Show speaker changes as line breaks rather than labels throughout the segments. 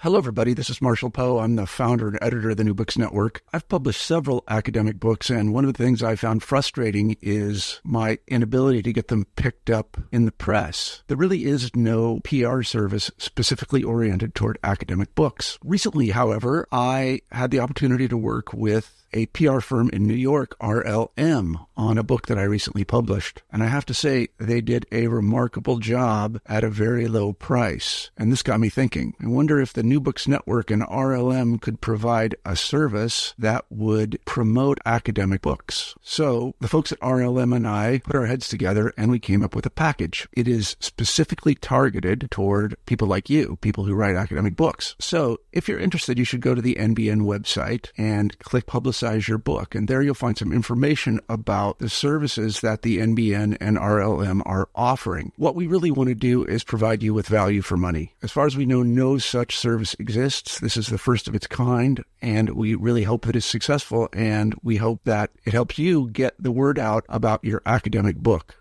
Hello, everybody. This is Marshall Poe. I'm the founder and editor of the New Books Network. I've published several academic books, and one of the things I found frustrating is my inability to get them picked up in the press. There really is no PR service specifically oriented toward academic books. Recently, however, I had the opportunity to work with a PR firm in New York, RLM, on a book that I recently published. And I have to say, they did a remarkable job at a very low price. And this got me thinking. I wonder if the New Books Network and RLM could provide a service that would promote academic books. So the folks at RLM and I put our heads together and we came up with a package. It is specifically targeted toward people like you, people who write academic books. So if you're interested, you should go to the NBN website and click Publicize Your Book. And there you'll find some information about the services that the NBN and RLM are offering. What we really want to do is provide you with value for money. As far as we know, no such service exists. This is the first of its kind, and we really hope that it's successful, and we hope that it helps you get the word out about your academic book.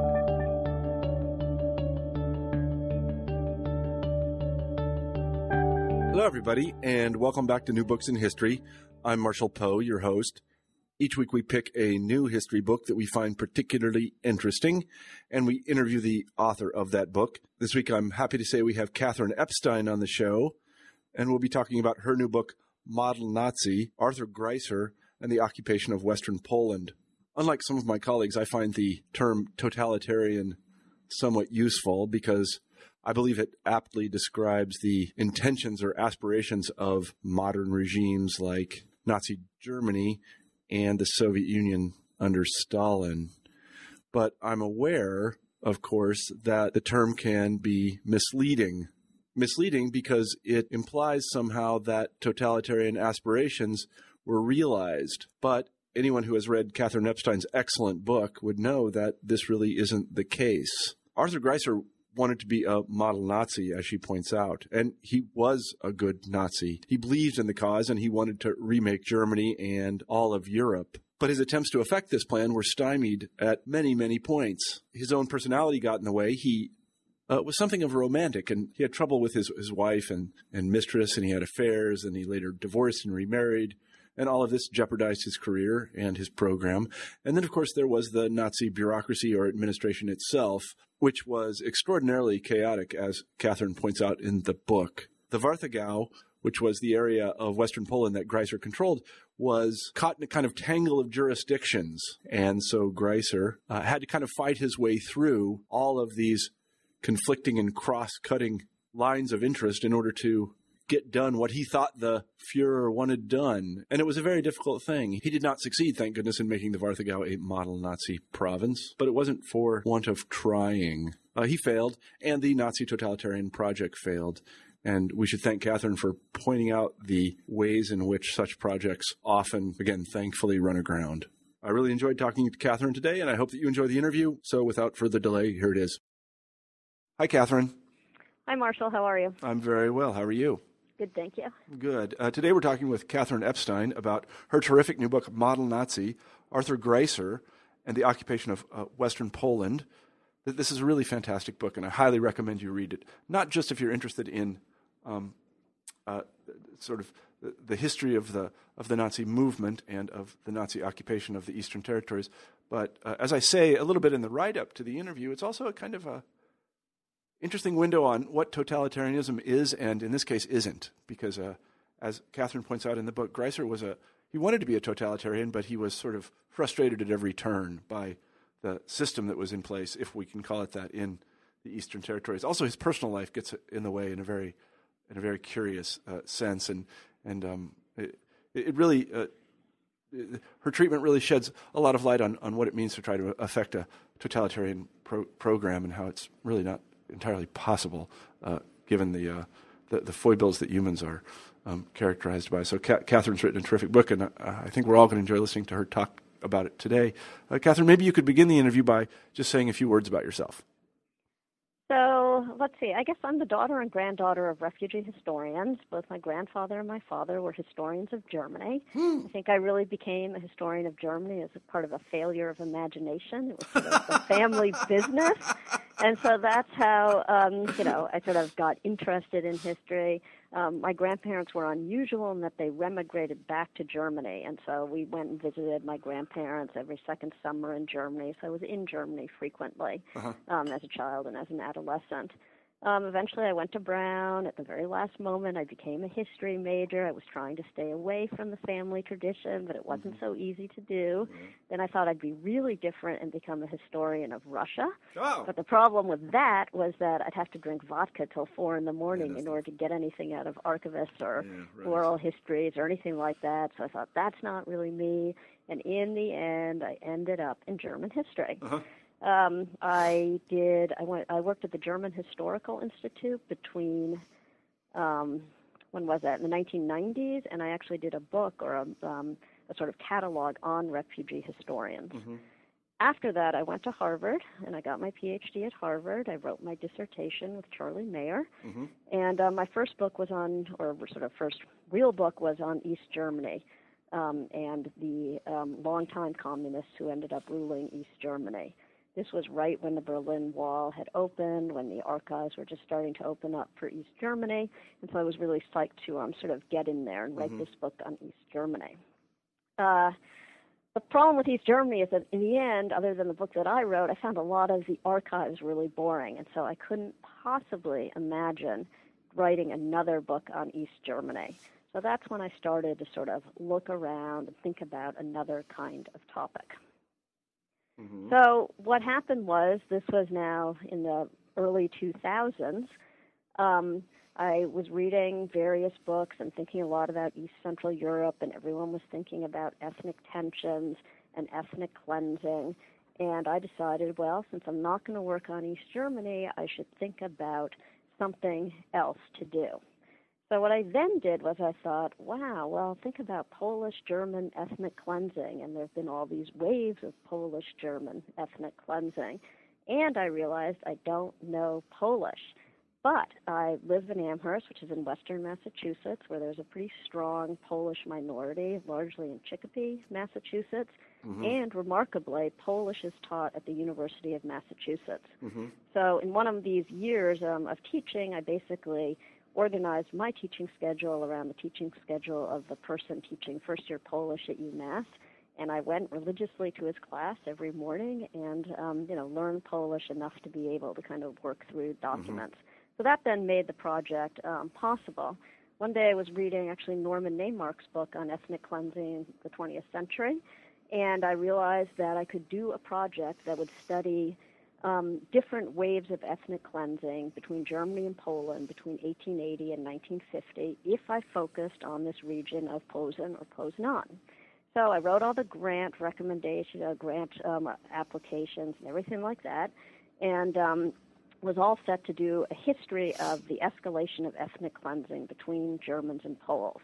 Hello, everybody, and welcome back to New Books in History. I'm Marshall Poe, your host. Each week we pick a new history book that we find particularly interesting, and we interview the author of that book. This week I'm happy to say we have Catherine Epstein on the show, and we'll be talking about her new book, Model Nazi, Arthur Greiser, and the Occupation of Western Poland. Unlike some of my colleagues, I find the term totalitarian somewhat useful because I believe it aptly describes the intentions or aspirations of modern regimes like Nazi Germany and the Soviet Union under Stalin. But I'm aware, of course, that the term can be misleading. Misleading because it implies somehow that totalitarian aspirations were realized. But anyone who has read Catherine Epstein's excellent book would know that this really isn't the case. Arthur Greiser wanted to be a model Nazi, as she points out, and he was a good Nazi. He believed in the cause, and he wanted to remake Germany and all of Europe. But his attempts to effect this plan were stymied at many, many points. His own personality got in the way. He was something of a romantic, and he had trouble with his wife and mistress, and he had affairs, and he later divorced and remarried. And all of this jeopardized his career and his program. And then, of course, there was the Nazi bureaucracy or administration itself, which was extraordinarily chaotic, as Catherine points out in the book. The Warthegau, which was the area of Western Poland that Greiser controlled, was caught in a kind of tangle of jurisdictions. And so Greiser had to kind of fight his way through all of these conflicting and cross-cutting lines of interest in order to get done what he thought the Fuhrer wanted done. And it was a very difficult thing. He did not succeed, thank goodness, in making the Warthegau a model Nazi province, but it wasn't for want of trying. He failed, and the Nazi totalitarian project failed. And we should thank Catherine for pointing out the ways in which such projects often, again, thankfully run aground. I really enjoyed talking to Catherine today, and I hope that you enjoy the interview. So without further delay, here it is. Hi, Catherine.
Hi, Marshall. How are you?
I'm very well. How are you?
Good, thank you.
Good. Today we're talking with Catherine Epstein about her terrific new book, Model Nazi, Arthur Greiser, and the Occupation of Western Poland. This is a really fantastic book, and I highly recommend you read it, not just if you're interested in sort of the history of the Nazi movement and of the Nazi occupation of the Eastern Territories, but as I say a little bit in the write-up to the interview, it's also a kind of a interesting window on what totalitarianism is and, in this case, isn't. Because, as Catherine points out in the book, Greiser he wanted to be a totalitarian, but he was sort of frustrated at every turn by the system that was in place, if we can call it that, in the Eastern Territories. Also, his personal life gets in the way in a very curious sense, and it really her treatment really sheds a lot of light on what it means to try to affect a totalitarian program and how it's really not entirely possible, given the foibles that humans are characterized by. So Catherine's written a terrific book, and I think we're all going to enjoy listening to her talk about it today. Catherine, maybe you could begin the interview by just saying a few words about yourself.
So, let's see. I guess I'm the daughter and granddaughter of refugee historians. Both my grandfather and my father were historians of Germany. I think I really became a historian of Germany as a part of a failure of imagination. It was sort of a family business. And so that's how, I sort of got interested in history. My grandparents were unusual in that they remigrated back to Germany, and so we went and visited my grandparents every second summer in Germany, so I was in Germany frequently as a child and as an adolescent. Eventually I went to Brown. At the very last moment, I became a history major. I was trying to stay away from the family tradition, but it wasn't so easy to do. Then I thought I'd be really different and become a historian of Russia.
Oh.
But the problem with that was that I'd have to drink vodka till 4 in the morning in order to get anything out of archivists or oral histories or anything like that. So I thought, that's not really me. And in the end, I ended up in German history. I worked at the German Historical Institute between, when was that, in the 1990s, and I actually did a book or a sort of catalog on refugee historians. After that, I went to Harvard, and I got my PhD at Harvard. I wrote my dissertation with Charlie Mayer, and my first book was on, or sort of first real book was on East Germany, and the longtime communists who ended up ruling East Germany. This was right when the Berlin Wall had opened, when the archives were just starting to open up for East Germany, and so I was really psyched to sort of get in there and write this book on East Germany. The problem with East Germany is that in the end, other than the book that I wrote, I found a lot of the archives really boring, and so I couldn't possibly imagine writing another book on East Germany. So that's when I started to sort of look around and think about another kind of topic. So what happened was, this was now in the early 2000s, I was reading various books and thinking a lot about East Central Europe, and everyone was thinking about ethnic tensions and ethnic cleansing, and I decided, well, since I'm not going to work on East Germany, I should think about something else to do. So what I then did was I thought, wow, well, think about Polish-German ethnic cleansing, and there have been all these waves of Polish-German ethnic cleansing, and I realized I don't know Polish. But I live in Amherst, which is in western Massachusetts, where there's a pretty strong Polish minority, largely in Chicopee, Massachusetts, and remarkably, Polish is taught at the University of Massachusetts. So in one of these years of teaching, I basically organized my teaching schedule around the teaching schedule of the person teaching first-year Polish at UMass, and I went religiously to his class every morning and, learned Polish enough to be able to kind of work through documents. So that then made the project possible. One day I was reading actually Norman Naimark's book on ethnic cleansing in the 20th century, and I realized that I could do a project that would study different waves of ethnic cleansing between Germany and Poland between 1880 and 1950 if I focused on this region of Posen or Poznan. So I wrote all the grant recommendations, grant applications and everything like that, and was all set to do a history of the escalation of ethnic cleansing between Germans and Poles.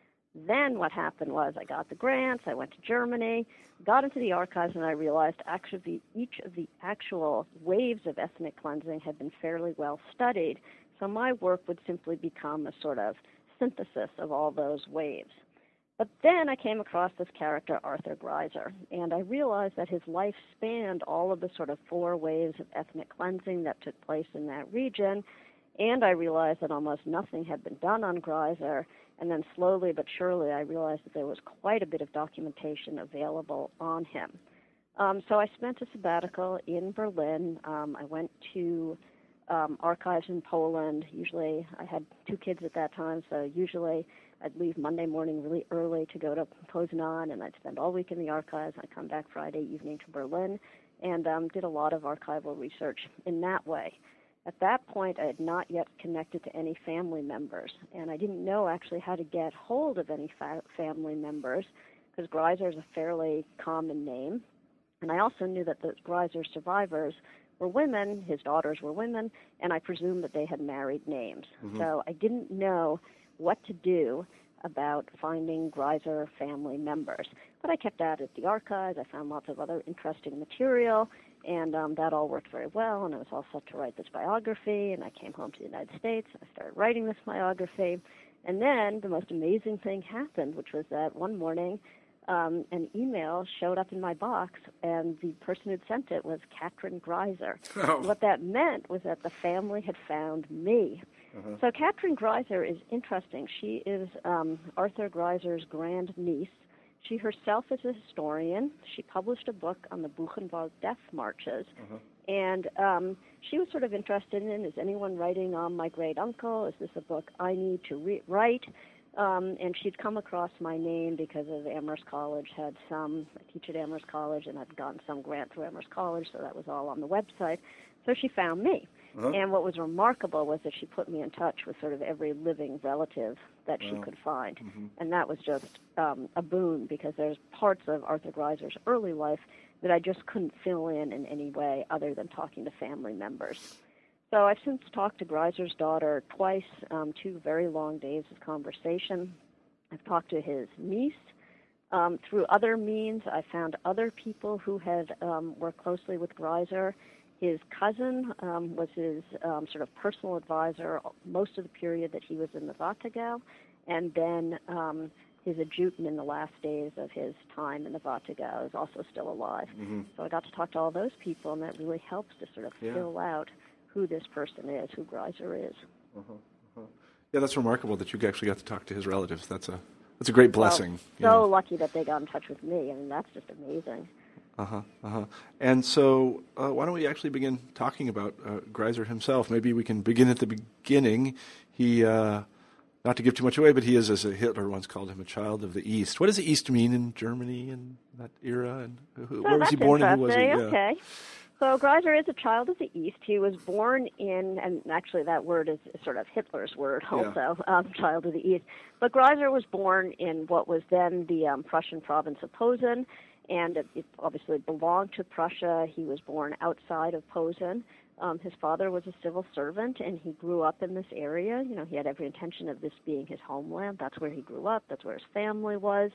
Then what happened was I got the grants, I went to Germany, got into the archives, and I realized actually each of the actual waves of ethnic cleansing had been fairly well studied, so my work would simply become a sort of synthesis of all those waves. But then I came across this character, Arthur Greiser, and I realized that his life spanned all of the sort of 4 waves of ethnic cleansing that took place in that region, and I realized that almost nothing had been done on Greiser, and then slowly but surely I realized that there was quite a bit of documentation available on him. So I spent a sabbatical in Berlin. I went to archives in Poland. Usually I had 2 kids at that time, so usually I'd leave Monday morning really early to go to Poznan, and I'd spend all week in the archives. I'd come back Friday evening to Berlin and did a lot of archival research in that way. At that point, I had not yet connected to any family members, and I didn't know actually how to get hold of any family members because Greiser is a fairly common name. And I also knew that the Greiser survivors were women, his daughters were women, and I presumed that they had married names. So I didn't know what to do about finding Greiser family members. But I kept at it at the archives. I found lots of other interesting material, and that all worked very well, and I was all set to write this biography, and I came home to the United States. I started writing this biography, and then the most amazing thing happened, which was that one morning an email showed up in my box, and the person who'd sent it was Katrin Greiser. What that meant was that the family had found me. So Katrin Greiser is interesting. She is Arthur Greiser's grand niece. She herself is a historian. She published a book on the Buchenwald death marches. And she was sort of interested in, is anyone writing on my great uncle? Is this a book I need to write? And she'd come across my name because of Amherst College I teach at Amherst College, and I'd gotten some grant through Amherst College, so that was all on the website. So she found me. And what was remarkable was that she put me in touch with sort of every living relative that she could find. And that was just a boon, because there's parts of Arthur Greiser's early life that I just couldn't fill in any way other than talking to family members. So I've since talked to Greiser's daughter twice, 2 very long days of conversation. I've talked to his niece. Through other means, I found other people who had worked closely with Greiser. His cousin was his sort of personal advisor most of the period that he was in the Warthegau, and then his adjutant in the last days of his time in the Warthegau is also still alive. So I got to talk to all those people, and that really helps to sort of fill out who this person is, who Greiser is.
Yeah, that's remarkable that you actually got to talk to his relatives. That's a great blessing.
Well, so lucky that they got in touch with me. I mean, that's just amazing.
And so why don't we actually begin talking about Greiser himself? Maybe we can begin at the beginning. He, not to give too much away, but he is, as Hitler once called him, a child of the East. What does the East mean in Germany in that era? And where was he born and who was he? Yeah.
Okay. So Greiser is a child of the East. He was born in, and actually that word is sort of Hitler's word also, child of the East. But Greiser was born in what was then the Prussian province of Posen, and it obviously belonged to Prussia. He was born outside of Posen. His father was a civil servant, and he grew up in this area. You know, he had every intention of this being his homeland. That's where he grew up. That's where his family was.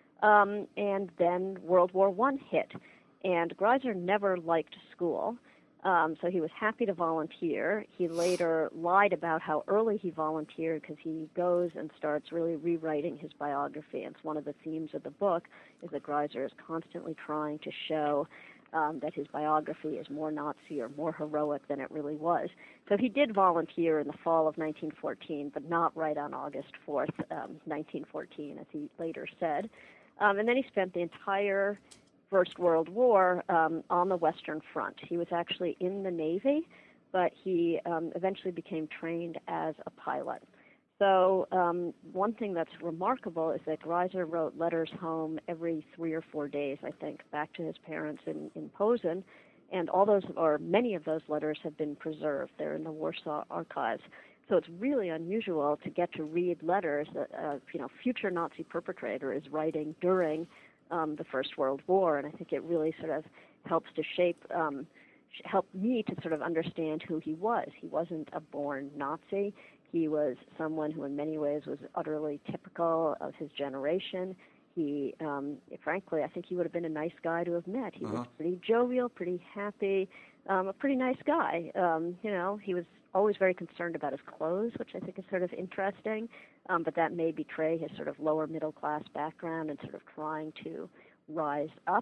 And then World War I hit. And Greiser never liked school, so he was happy to volunteer. He later lied about how early he volunteered, because he goes and starts really rewriting his biography. And it's one of the themes of the book is that Greiser is constantly trying to show that his biography is more Nazi or more heroic than it really was. So he did volunteer in the fall of 1914, but not right on August 4th, 1914, as he later said. And then he spent the entire First World War on the Western Front. He was actually in the Navy, but he eventually became trained as a pilot. So one thing that's remarkable is that Greiser wrote letters home every 3 or 4 days, I think, back to his parents in Posen, and all those, or many of those letters have been preserved. They're in the Warsaw archives. So it's really unusual to get to read letters that a future Nazi perpetrator is writing during the First World War, and I think it really sort of helps to help me to sort of understand who he was. He wasn't a born Nazi. He was someone who in many ways was utterly typical of his generation. He, frankly, I think he would have been a nice guy to have met. He was pretty jovial, pretty happy, a pretty nice guy. He was always very concerned about his clothes, which I think is sort of interesting, but that may betray his sort of lower middle class background and sort of trying to rise up.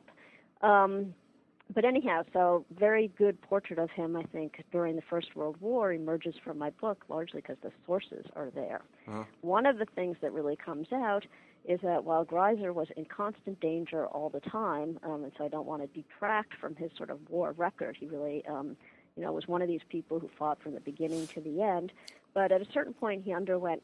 But anyhow, so very good portrait of him, I think, during the First World War emerges from my book, largely because the sources are there. One of the things that really comes out is that while Greiser was in constant danger all the time, and so I don't want to detract from his sort of war record, he really was one of these people who fought from the beginning to the end, but at a certain point he underwent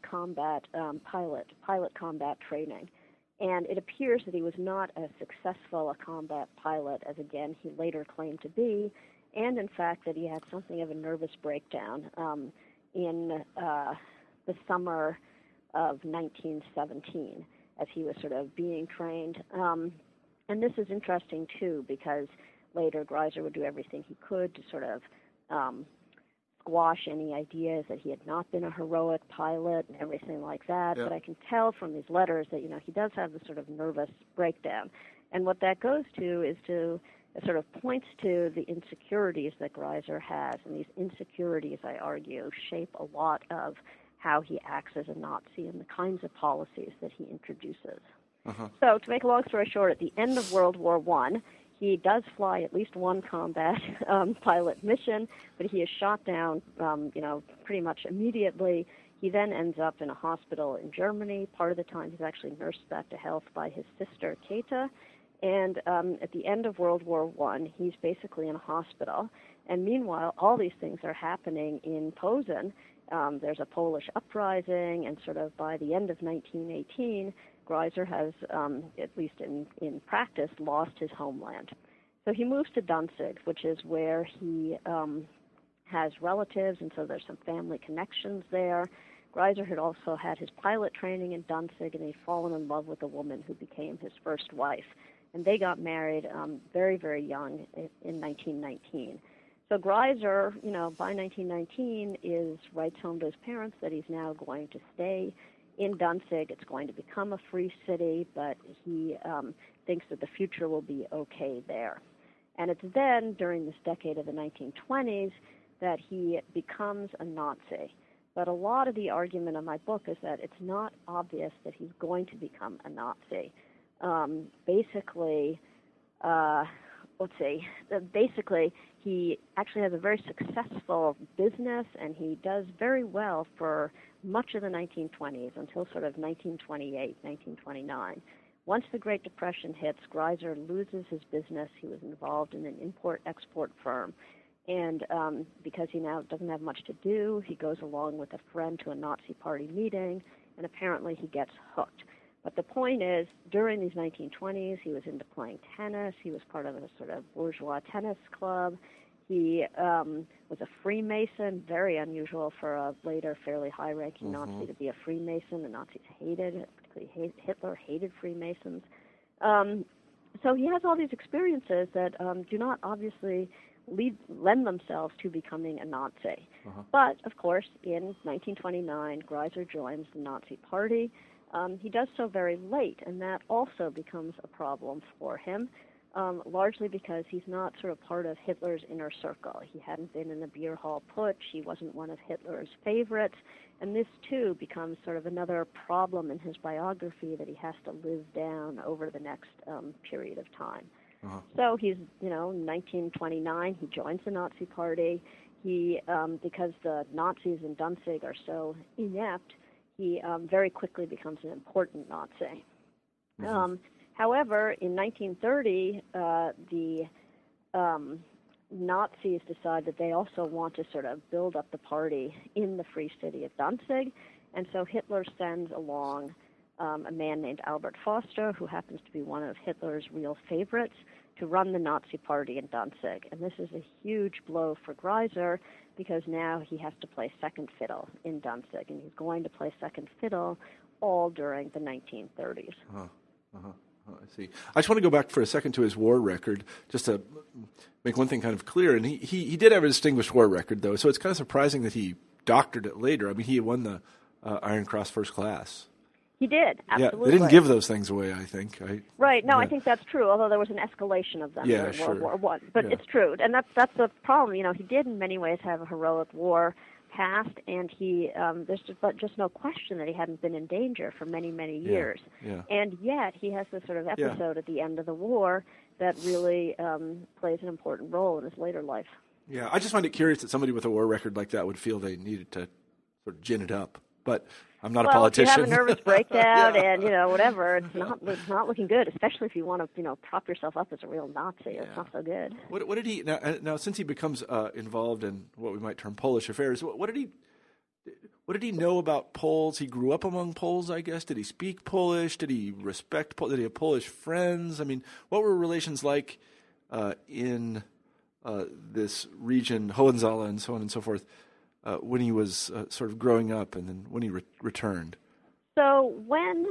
pilot combat training. And it appears that he was not as successful a combat pilot as, again, he later claimed to be, and in fact that he had something of a nervous breakdown in the summer of 1917 as he was sort of being trained. And this is interesting, too, because later Greiser would do everything he could to sort of squash any ideas that he had not been a heroic pilot and everything like that. But I can tell from these letters that, he does have this sort of nervous breakdown. And what that goes to is to sort of points to the insecurities that Greiser has. And these insecurities, I argue, shape a lot of how he acts as a Nazi and the kinds of policies that he introduces. So to make a long story short, at the end of World War I, He does fly at least one combat pilot mission, but he is shot down, pretty much immediately. He then ends up in a hospital in Germany. Part of the time he's actually nursed back to health by his sister, Käthe. And at the end of World War I, he's basically in a hospital. And meanwhile, all these things are happening in Posen. There's a Polish uprising, and sort of by the end of 1918, Greiser has, at least in practice, lost his homeland. So he moves to Danzig, which is where he has relatives, and so there's some family connections there. Greiser had also had his pilot training in Danzig, and he'd fallen in love with a woman who became his first wife. And they got married very, very young in 1919. So Greiser, by 1919, writes home to his parents that he's now going to stay in Danzig. It's going to become a free city, but he thinks that the future will be okay there. And it's then, during this decade of the 1920s, that he becomes a Nazi. But a lot of the argument of my book is that it's not obvious that he's going to become a Nazi. Basically, he actually has a very successful business, and he does very well for much of the 1920s until sort of 1928, 1929. Once the Great Depression hits, Greiser loses his business. He was involved in an import-export firm. And because he now doesn't have much to do, he goes along with a friend to a Nazi party meeting, and apparently he gets hooked. But the point is, during these 1920s, he was into playing tennis. He was part of a sort of bourgeois tennis club. He was a Freemason, very unusual for a later fairly high-ranking Nazi to be a Freemason. The Nazis hated, particularly Hitler hated Freemasons. So he has all these experiences that do not obviously lend themselves to becoming a Nazi. But, of course, in 1929, Greiser joins the Nazi Party. He does so very late, and that also becomes a problem for him, largely because he's not sort of part of Hitler's inner circle. He hadn't been in the beer hall putsch. He wasn't one of Hitler's favorites. And this, too, becomes sort of another problem in his biography that he has to live down over the next period of time. So he's, 1929, he joins the Nazi Party. He, because the Nazis in Danzig are so inept, he very quickly becomes an important Nazi. However, in 1930, the Nazis decide that they also want to sort of build up the party in the free city of Danzig, and so Hitler sends along a man named Albert Foster, who happens to be one of Hitler's real favorites, to run the Nazi party in Danzig. And this is a huge blow for Greiser, because now he has to play second fiddle in Danzig, and he's going to play second fiddle all during the 1930s.
I see. I just want to go back for a second to his war record, just to make one thing kind of clear. And he did have a distinguished war record, though, so it's kind of surprising that he doctored it later. I mean, he won the Iron Cross First Class.
He did, absolutely.
Yeah, they didn't give those things away, I think.
Right, no, yeah. I think that's true, although there was an escalation of them during World War I. But it's true, and that's the problem. He did in many ways have a heroic war past, and there's just no question that he hadn't been in danger for many, many years. And yet he has this sort of episode at the end of the war that really plays an important role in his later life.
Yeah, I just find it curious that somebody with a war record like that would feel they needed to sort of gin it up. But I'm not a politician.
If you have a nervous breakdown and, whatever, it's not looking good, especially if you want to, prop yourself up as a real Nazi. It's not so good.
What did he, now since he becomes involved in what we might term Polish affairs, what did he know about Poles? He grew up among Poles, I guess. Did he speak Polish? Did he respect Did he have Polish friends? I mean, what were relations like in this region, Hohenzollern and so on and so forth, when he was sort of growing up and then when he returned?
So when,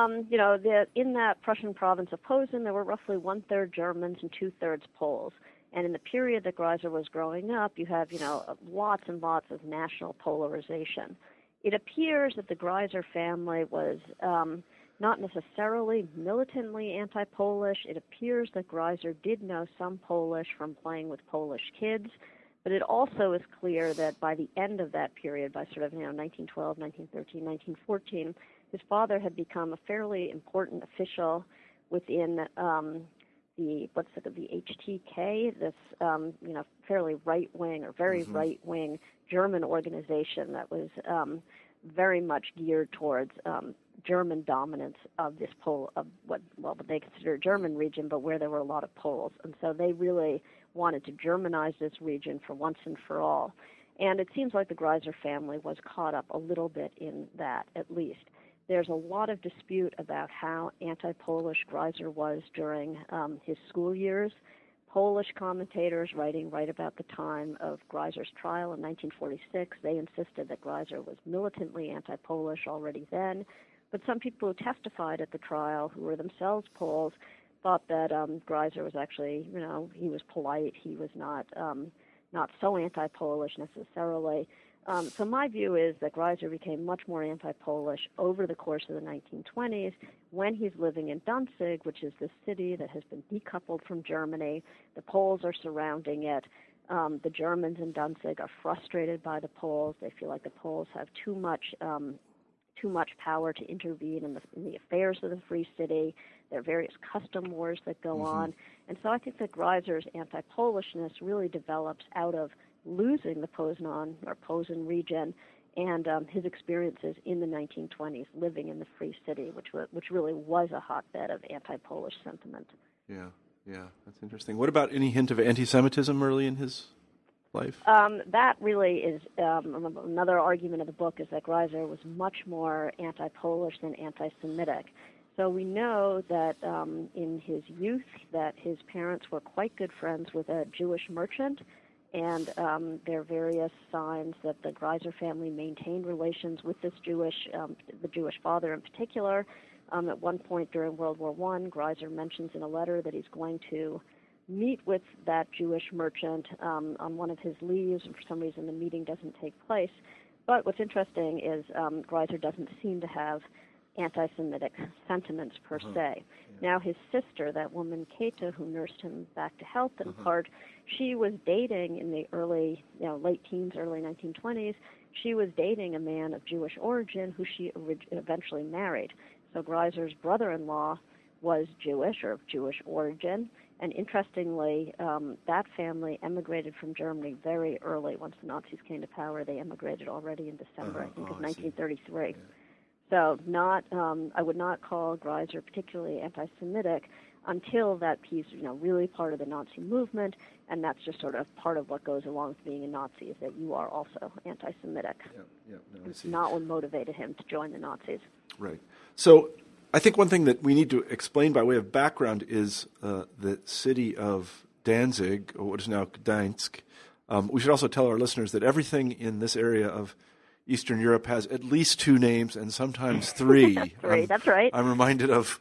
in that Prussian province of Posen, there were roughly 1/3 Germans and 2/3 Poles. And in the period that Greiser was growing up, you have, lots and lots of national polarization. It appears that the Greiser family was not necessarily militantly anti-Polish. It appears that Greiser did know some Polish from playing with Polish kids. But it also is clear that by the end of that period, by sort of 1912, 1913, 1914, his father had become a fairly important official within the HTK, this fairly right wing or very right wing German organization that was very much geared towards German dominance of this what they consider a German region, but where there were a lot of Poles. And so they really wanted to Germanize this region for once and for all. And it seems like the Greiser family was caught up a little bit in that, at least. There's a lot of dispute about how anti-Polish Greiser was during his school years. Polish commentators writing right about the time of Greiser's trial in 1946, they insisted that Greiser was militantly anti-Polish already then. But some people who testified at the trial, who were themselves Poles, thought that Greiser was actually, he was polite. He was not so anti-Polish necessarily. So my view is that Greiser became much more anti-Polish over the course of the 1920s when he's living in Danzig, which is this city that has been decoupled from Germany. The Poles are surrounding it. The Germans in Danzig are frustrated by the Poles. They feel like the Poles have too much power to intervene in the affairs of the Free City. There are various custom wars that go on. And so I think that Greiser's anti-Polishness really develops out of losing the Posen region and his experiences in the 1920s living in the Free City, which really was a hotbed of anti-Polish sentiment.
Yeah, that's interesting. What about any hint of anti-Semitism early in his life?
That really is another argument of the book, is that Greiser was much more anti-Polish than anti-Semitic. So we know that in his youth that his parents were quite good friends with a Jewish merchant, and there are various signs that the Greiser family maintained relations with this the Jewish father in particular. At one point during World War I, Greiser mentions in a letter that he's going to meet with that Jewish merchant on one of his leaves, and for some reason the meeting doesn't take place. But what's interesting is Greiser doesn't seem to have anti-Semitic sentiments per se. Yeah. Now his sister, that woman Kata, who nursed him back to health in part, she was dating in the late teens, early 1920s, she was dating a man of Jewish origin who she eventually married. So Greiser's brother-in-law was Jewish or of Jewish origin, and interestingly, that family emigrated from Germany very early. Once the Nazis came to power, they emigrated already in December, I think, of 1933. Yeah. So I would not call Greiser particularly anti-Semitic until that he's really part of the Nazi movement, and that's just sort of part of what goes along with being a Nazi, is that you are also anti-Semitic. It's not what motivated him to join the Nazis.
Right. So I think one thing that we need to explain by way of background is the city of Danzig, or what is now Gdańsk. We should also tell our listeners that everything in this area of Eastern Europe has at least two names and sometimes three.
That's right.
I'm reminded of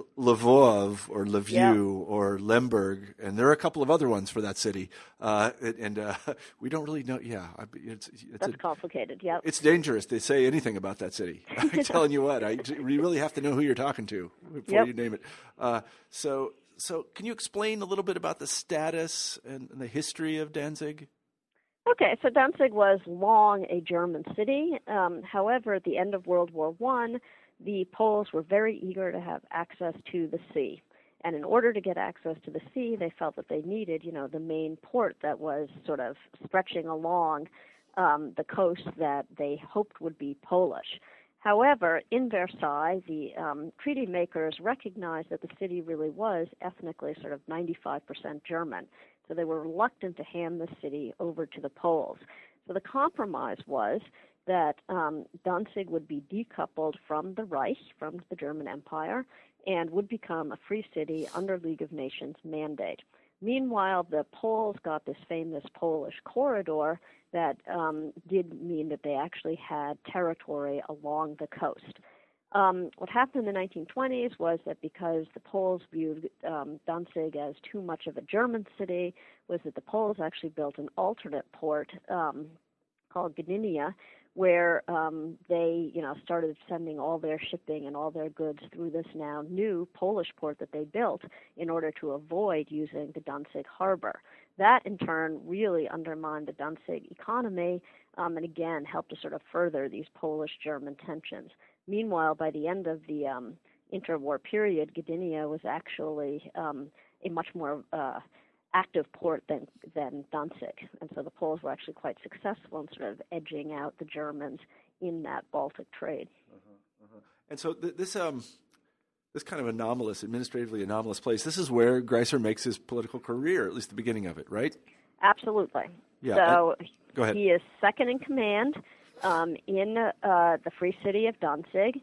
Lvov or Lviv or Lemberg, and there are a couple of other ones for that city. We don't really know. Yeah,
that's complicated. Yeah,
it's dangerous to say anything about that city. I'm telling you what, you really have to know who you're talking to before you name it. So can you explain a little bit about the status and the history of Danzig?
Okay, so Danzig was long a German city. However, at the end of World War I, the Poles were very eager to have access to the sea. And in order to get access to the sea, they felt that they needed, the main port that was sort of stretching along the coast that they hoped would be Polish. However, in Versailles, the treaty makers recognized that the city really was ethnically sort of 95% German. So they were reluctant to hand the city over to the Poles. So the compromise was that Danzig would be decoupled from the Reich, from the German Empire, and would become a free city under League of Nations mandate. Meanwhile, the Poles got this famous Polish corridor that did mean that they actually had territory along the coast. What happened in the 1920s was that because the Poles viewed Danzig as too much of a German city, was that the Poles actually built an alternate port called Gdynia, where they, started sending all their shipping and all their goods through this now new Polish port that they built in order to avoid using the Danzig harbor. That, in turn, really undermined the Danzig economy and, again, helped to sort of further these Polish-German tensions. Meanwhile, by the end of the interwar period, Gdynia was actually a much more active port than Danzig. And so the Poles were actually quite successful in sort of edging out the Germans in that Baltic trade.
And so this kind of administratively anomalous place, this is where Greiser makes his political career, at least the beginning of it, right?
Absolutely.
Yeah.
So
go ahead.
He is second in command in the Free City of Danzig.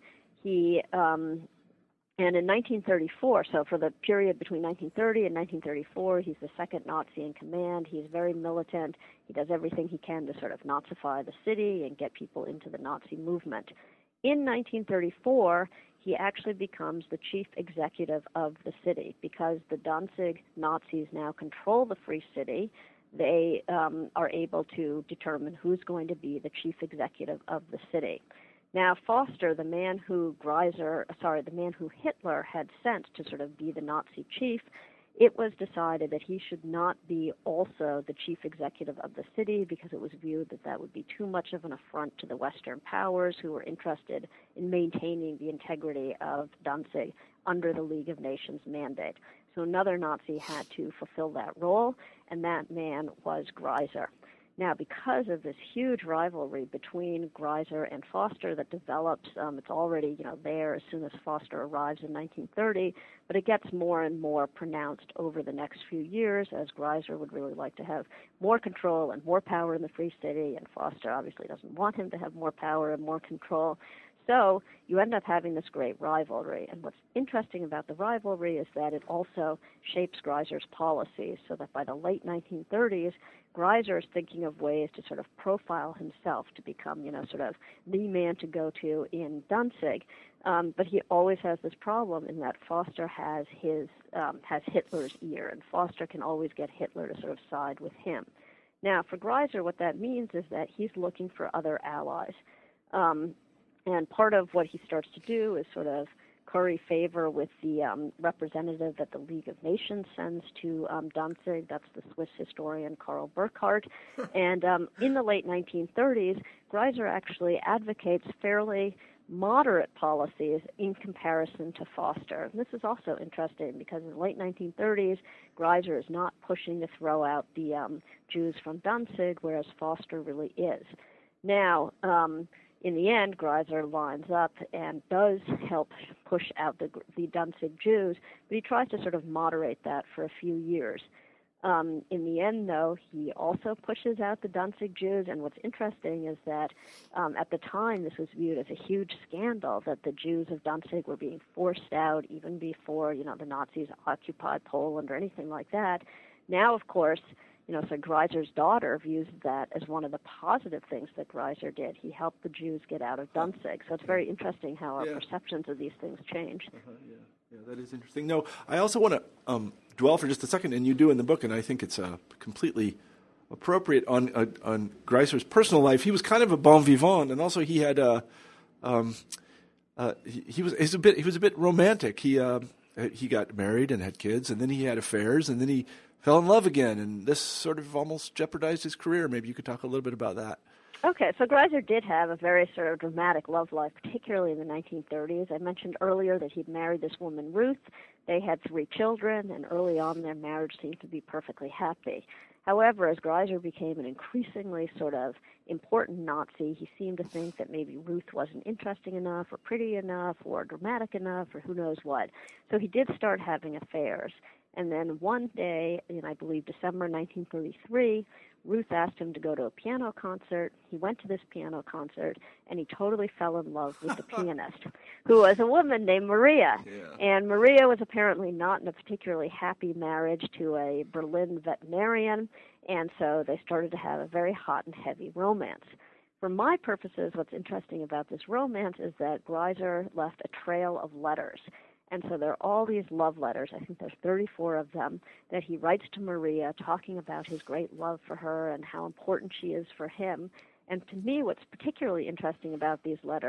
And in 1934, so for the period between 1930 and 1934, he's the second Nazi in command. He's very militant. He does everything he can to sort of Nazify the city and get people into the Nazi movement. In 1934, he actually becomes the chief executive of the city because the Danzig Nazis now control the Free City. They are able to determine who's going to be the chief executive of the city. Now, Foster, the man who Hitler had sent to sort of be the Nazi chief, it was decided that he should not be also the chief executive of the city because it was viewed that that would be too much of an affront to the Western powers who were interested in maintaining the integrity of Danzig under the League of Nations mandate. So another Nazi had to fulfill that role, and that man was Greiser. Now, because of this huge rivalry between Greiser and Foster that develops, it's already there as soon as Foster arrives in 1930, but it gets more and more pronounced over the next few years as Greiser would really like to have more control and more power in the Free City, and Foster obviously doesn't want him to have more power and more control. So you end up having this great rivalry. And what's interesting about the rivalry is that it also shapes Greiser's policies, so that by the late 1930s, Greiser is thinking of ways to sort of profile himself to become, sort of the man to go to in Danzig. But he always has this problem in that Foster has Hitler's ear, and Foster can always get Hitler to sort of side with him. Now, for Greiser, what that means is that he's looking for other allies. And part of what he starts to do is sort of curry favor with the representative that the League of Nations sends to Danzig. That's the Swiss historian Karl Burkhardt. And in the late 1930s, Greiser actually advocates fairly moderate policies in comparison to Foster. And this is also interesting because in the late 1930s, Greiser is not pushing to throw out the Jews from Danzig, whereas Foster really is. Now, in the end, Greiser lines up and does help push out the Danzig Jews, but he tries to sort of moderate that for a few years. In the end, though, he also pushes out the Danzig Jews, and what's interesting is that at the time this was viewed as a huge scandal that the Jews of Danzig were being forced out even before, the Nazis occupied Poland or anything like that. Now, of course, so Greiser's daughter views that as one of the positive things that Greiser did. He helped the Jews get out of Danzig. So it's very interesting how our perceptions of these things change.
Yeah, that is interesting. No, I also want to dwell for just a second, and you do in the book, and I think it's completely appropriate on Greiser's personal life. He was kind of a bon vivant, and also he had he was a bit romantic. He got married and had kids, and then he had affairs, and then he fell in love again, and this sort of almost jeopardized his career. Maybe you could talk a little bit about that.
Okay, so Greiser did have a very sort of dramatic love life, particularly in the 1930s. I mentioned earlier that he'd married this woman, Ruth. They had 3 children, and early on their marriage seemed to be perfectly happy. However, as Greiser became an increasingly sort of important Nazi, he seemed to think that maybe Ruth wasn't interesting enough or pretty enough or dramatic enough or who knows what. So he did start having affairs. And then one day, in I believe December 1933, Ruth asked him to go to a piano concert. He went to this piano concert, and he totally fell in love with the pianist, who was a woman named Maria. Yeah. And Maria was apparently not in a particularly happy marriage to a Berlin veterinarian, and so they started to have a very hot and heavy romance. For my purposes, what's interesting about this romance is that Greiser left a trail of letters. And so there are all these love letters, I think there's 34 of them, that he writes to Maria talking about his great love for her and how important she is for him. And to me, what's particularly interesting about these letters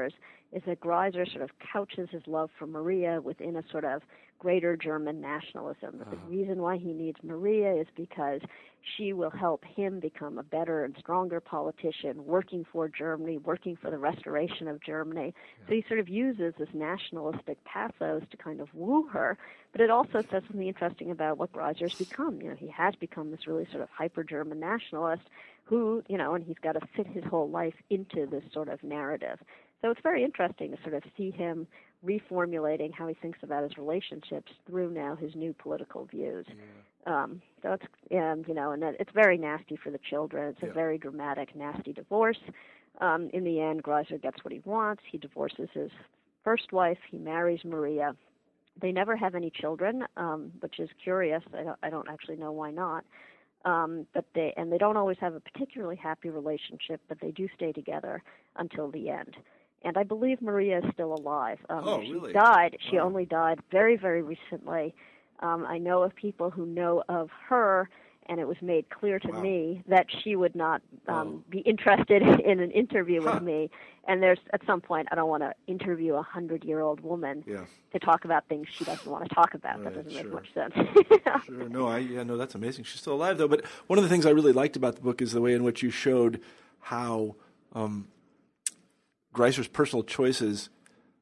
is that Greiser sort of couches his love for Maria within a sort of greater German nationalism. The reason why he needs Maria is because she will help him become a better and stronger politician, working for Germany, working for the restoration of Germany. So he sort of uses this nationalistic pathos to kind of woo her, but it also says something interesting about what Greiser's become. You know, he has become this really sort of hyper-German nationalist who, you know, and he's got to fit his whole life into this sort of narrative. So it's very interesting to sort of see him reformulating how he thinks about his relationships through now his new political views. So it's, you know, and it's very nasty for the children. It's a very dramatic, nasty divorce. In the end, Greiser gets what he wants. He divorces his first wife. He marries Maria. They never have any children, which is curious. I don't actually know why not. But they don't always have a particularly happy relationship, but they do stay together until the end. And I believe Maria is still alive.
Really?
She died. She only died very, very recently. I know of people who know of her, and it was made clear to me that she would not be interested in an interview with me. And there's, at some point, I don't want to interview a 100-year-old woman to talk about things she doesn't want to talk about. That doesn't make much sense.
Sure. No, that's amazing. She's still alive, though. But one of the things I really liked about the book is the way in which you showed how Greiser's personal choices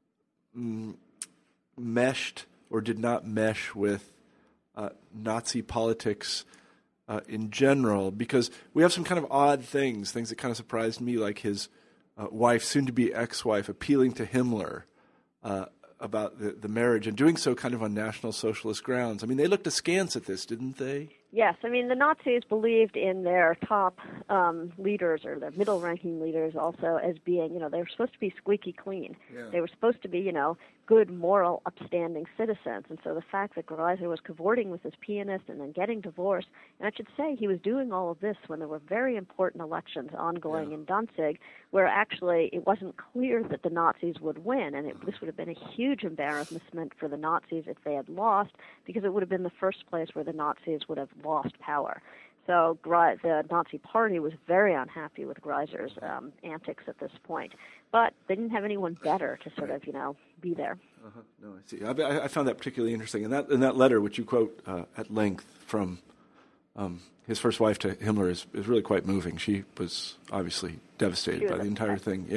meshed or did not mesh with Nazi politics in general, because we have some kind of odd things that kind of surprised me, like his wife, soon-to-be ex-wife, appealing to Himmler about the marriage and doing so kind of on National Socialist grounds. I mean, they looked askance at this, didn't they?
Yes, I mean, the Nazis believed in their top leaders or their middle-ranking leaders also as being, you know, they were supposed to be squeaky clean. They were supposed to be, you know, good, moral, upstanding citizens. And so the fact that Greiser was cavorting with his pianist and then getting divorced, and I should say he was doing all of this when there were very important elections ongoing in Danzig, where actually it wasn't clear that the Nazis would win, and this would have been a huge embarrassment for the Nazis if they had lost, because it would have been the first place where the Nazis would have lost power. So the Nazi Party was very unhappy with Greiser's antics at this point. But they didn't have anyone better to sort of, you know, be there.
No, I see. I found that particularly interesting. And that letter, which you quote at length from his first wife to Himmler, is really quite moving. She was obviously devastated by the entire thing.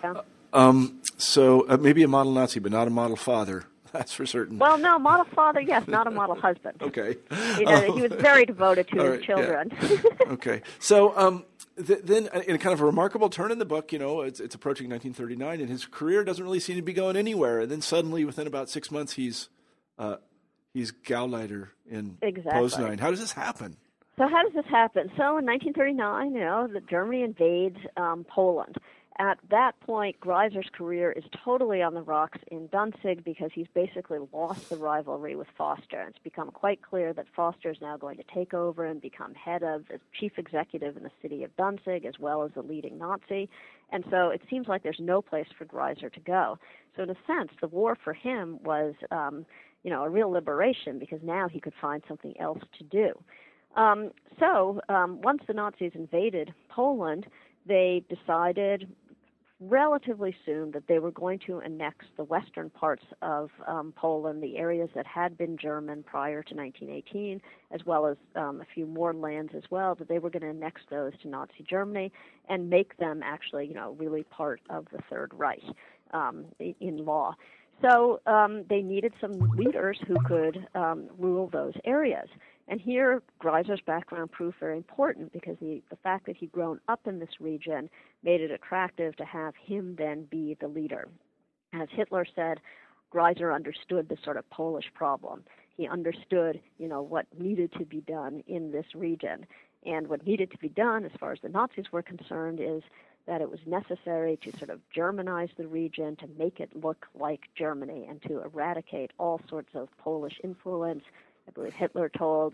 So maybe a model Nazi, but not a model father. That's for certain.
Well, no, model father, yes, not a model husband.
Okay.
You know, he was very devoted to his children.
Okay. So then, in a kind of a remarkable turn in the book, you know, it's approaching 1939, and his career doesn't really seem to be going anywhere. And then suddenly, within about 6 months, he's Gauleiter in Poznan. How does this happen?
So how does this happen? So in 1939, you know, Germany invades Poland. At that point, Greiser's career is totally on the rocks in Danzig because he's basically lost the rivalry with Foster. It's become quite clear that Foster is now going to take over and become head of the chief executive in the city of Danzig, as well as the leading Nazi. And so it seems like there's no place for Greiser to go. So in a sense, the war for him was, you know, a real liberation because now he could find something else to do. So once the Nazis invaded Poland, they decided relatively soon that they were going to annex the western parts of Poland, the areas that had been German prior to 1918, as well as a few more lands as well, that they were going to annex those to Nazi Germany and make them actually, you know, really part of the Third Reich in law. So they needed some leaders who could rule those areas. And here, Greiser's background proved very important because the fact that he'd grown up in this region made it attractive to have him then be the leader. As Hitler said, Greiser understood the sort of Polish problem. He understood, you know, what needed to be done in this region. And what needed to be done, as far as the Nazis were concerned, is that it was necessary to sort of Germanize the region, to make it look like Germany, and to eradicate all sorts of Polish influence. I believe Hitler told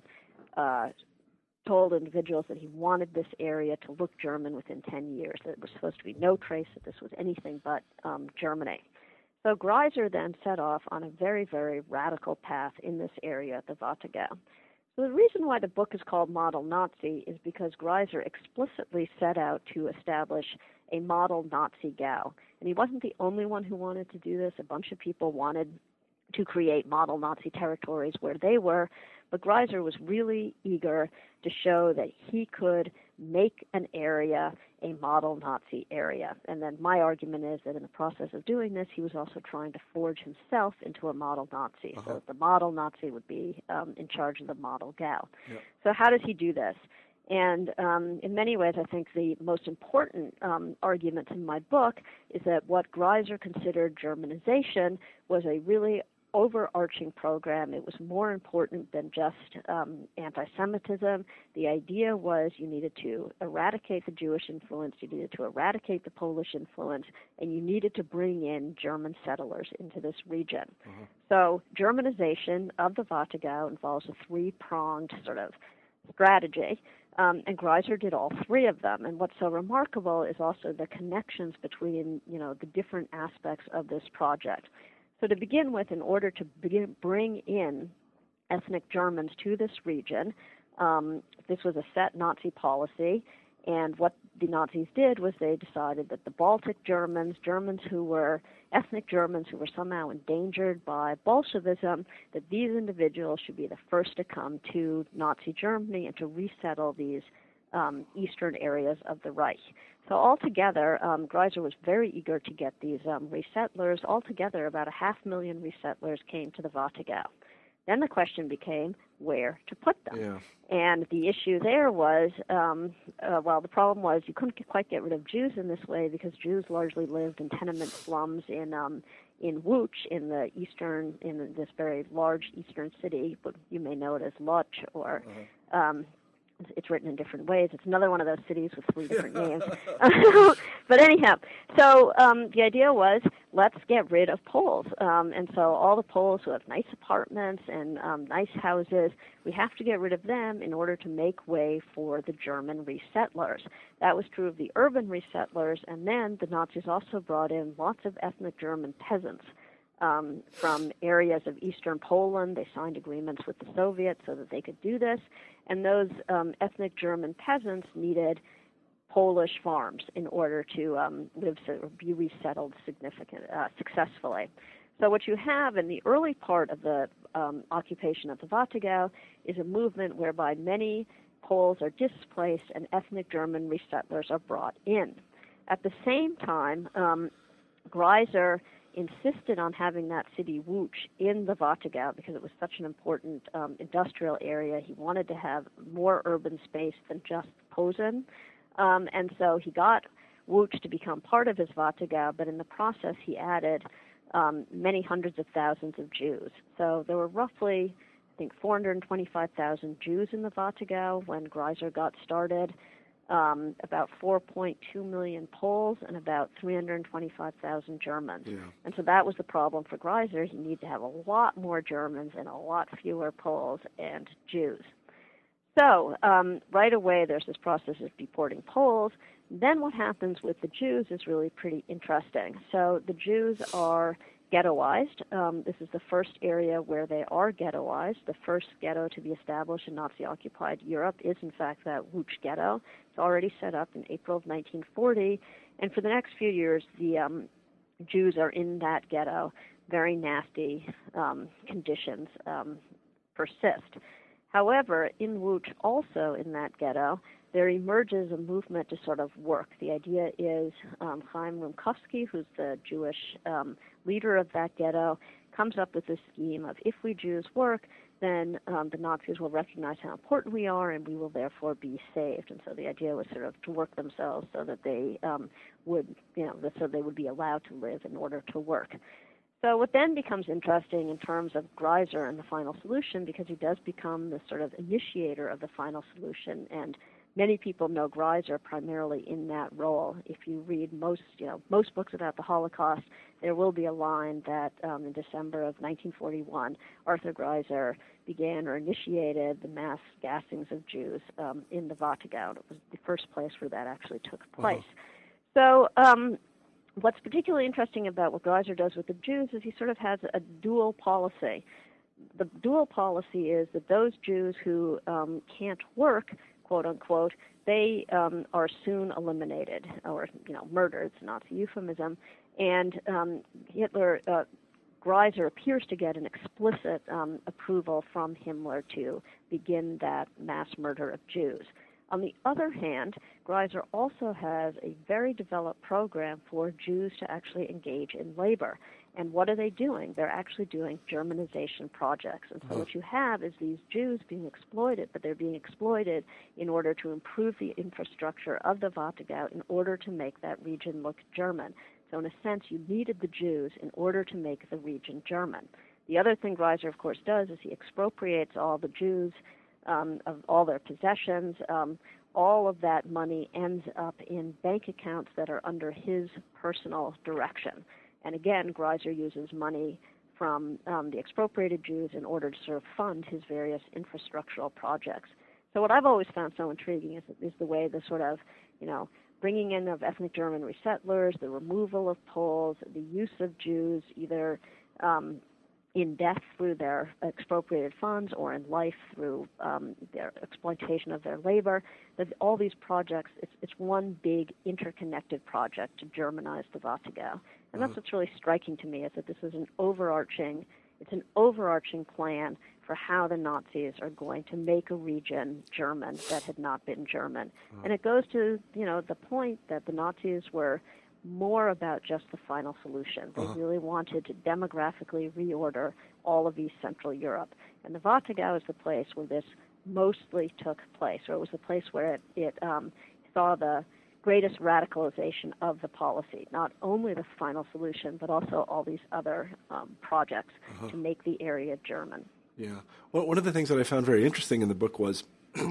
individuals that he wanted this area to look German within 10 years, that it was supposed to be no trace that this was anything but Germany. So Greiser then set off on a very, very radical path in this area at the Warthegau. So the reason why the book is called Model Nazi is because Greiser explicitly set out to establish a model Nazi Gau. And he wasn't the only one who wanted to do this. A bunch of people wanted to create model Nazi territories where they were, but Greiser was really eager to show that he could make an area a model Nazi area. And then my argument is that in the process of doing this, he was also trying to forge himself into a model Nazi. So that the model Nazi would be in charge of the model Gau. Yep. So how does he do this? And in many ways, I think the most important argument in my book is that what Greiser considered Germanization was a really overarching program. It was more important than just anti-Semitism. The idea was you needed to eradicate the Jewish influence, you needed to eradicate the Polish influence, and you needed to bring in German settlers into this region. Mm-hmm. So Germanization of the Warthegau involves a three-pronged sort of strategy. And Greiser did all three of them. And what's so remarkable is also the connections between, the different aspects of this project. So to begin with, in order to bring in ethnic Germans to this region, this was a set Nazi policy. And what the Nazis did was they decided that the Baltic Germans, ethnic Germans who were somehow endangered by Bolshevism, that these individuals should be the first to come to Nazi Germany and to resettle these eastern areas of the Reich. So altogether, Greiser was very eager to get these resettlers. Altogether, about 500,000 resettlers came to the Warthegau. Then the question became where to put them. Yeah. And the issue there was, the problem was you couldn't quite get rid of Jews in this way because Jews largely lived in tenement slums in Łódź, in this very large eastern city, but you may know it as Łódź, or it's written in different ways. It's another one of those cities with three different names. But anyhow, so the idea was, let's get rid of Poles. And so all the Poles who have nice apartments and nice houses, we have to get rid of them in order to make way for the German resettlers. That was true of the urban resettlers, and then the Nazis also brought in lots of ethnic German peasants. From areas of eastern Poland. They signed agreements with the Soviets so that they could do this. And those ethnic German peasants needed Polish farms in order to be resettled successfully. So what you have in the early part of the occupation of the Warthegau is a movement whereby many Poles are displaced and ethnic German resettlers are brought in. At the same time, Greiser insisted on having that city Łódź in the Warthegau because it was such an important industrial area. He wanted to have more urban space than just Posen. And so he got Łódź to become part of his Warthegau, but in the process he added many hundreds of thousands of Jews. So there were roughly, 425,000 Jews in the Warthegau when Greiser got started. About 4.2 million Poles and about 325,000 Germans. Yeah. And so that was the problem for Greiser. He needed to have a lot more Germans and a lot fewer Poles and Jews. So right away there's this process of deporting Poles. Then what happens with the Jews is really pretty interesting. So the Jews are ghettoized. This is the first area where they are ghettoized. The first ghetto to be established in Nazi-occupied Europe is, in fact, that Łódź ghetto. It's already set up in April of 1940, and for the next few years, the Jews are in that ghetto. Very nasty conditions persist. However, in Łódź, also in that ghetto, there emerges a movement to sort of work. The idea is Chaim Rumkowski, who's the Jewish leader of that ghetto, comes up with this scheme of if we Jews work, then the Nazis will recognize how important we are and we will therefore be saved. And so the idea was sort of to work themselves so that they would be allowed to live in order to work. So what then becomes interesting in terms of Greiser and the final solution, because he does become the sort of initiator of the final solution, and many people know Greiser primarily in that role. If you read most books about the Holocaust, there will be a line that in December of 1941, Arthur Greiser began or initiated the mass gassings of Jews in the Warthegau. It was the first place where that actually took place. So what's particularly interesting about what Greiser does with the Jews is he sort of has a dual policy. The dual policy is that those Jews who can't work, quote unquote, they are soon eliminated or murdered. It's a Nazi euphemism. And Greiser appears to get an explicit approval from Himmler to begin that mass murder of Jews. On the other hand, Greiser also has a very developed program for Jews to actually engage in labor. And what are they doing? They're actually doing Germanization projects. And so what you have is these Jews being exploited, but they're being exploited in order to improve the infrastructure of the Warthegau in order to make that region look German. So in a sense, you needed the Jews in order to make the region German. The other thing Greiser, of course, does is he expropriates all the Jews of all their possessions. All of that money ends up in bank accounts that are under his personal direction. And again, Greiser uses money from the expropriated Jews in order to sort of fund his various infrastructural projects. So what I've always found so intriguing is the way the sort of, bringing in of ethnic German resettlers, the removal of Poles, the use of Jews either in death through their expropriated funds or in life through their exploitation of their labor. That all these projects, it's one big interconnected project to Germanize the Warthegau. And that's what's really striking to me, is that this is an overarching plan for how the Nazis are going to make a region German that had not been German. And it goes to, the point that the Nazis were more about just the final solution. They really wanted to demographically reorder all of East Central Europe. And the Warthegau is the place where this mostly took place, or it was the place where it saw the greatest radicalization of the policy, not only the final solution, but also all these other projects to make the area German.
Yeah. Well, one of the things that I found very interesting in the book was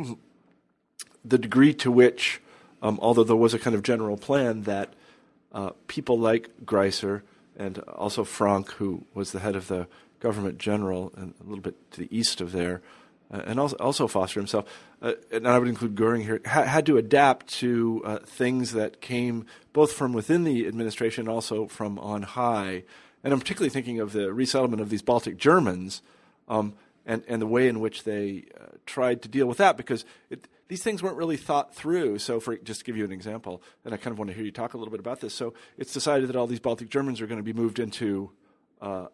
the degree to which, although there was a kind of general plan that people like Greiser and also Frank, who was the head of the government general and a little bit to the east of there, and also Foster himself, and I would include Goering here, had to adapt to things that came both from within the administration and also from on high. And I'm particularly thinking of the resettlement of these Baltic Germans and the way in which they tried to deal with that, because these things weren't really thought through. So just to give you an example, and I kind of want to hear you talk a little bit about this. So it's decided that all these Baltic Germans are going to be moved into the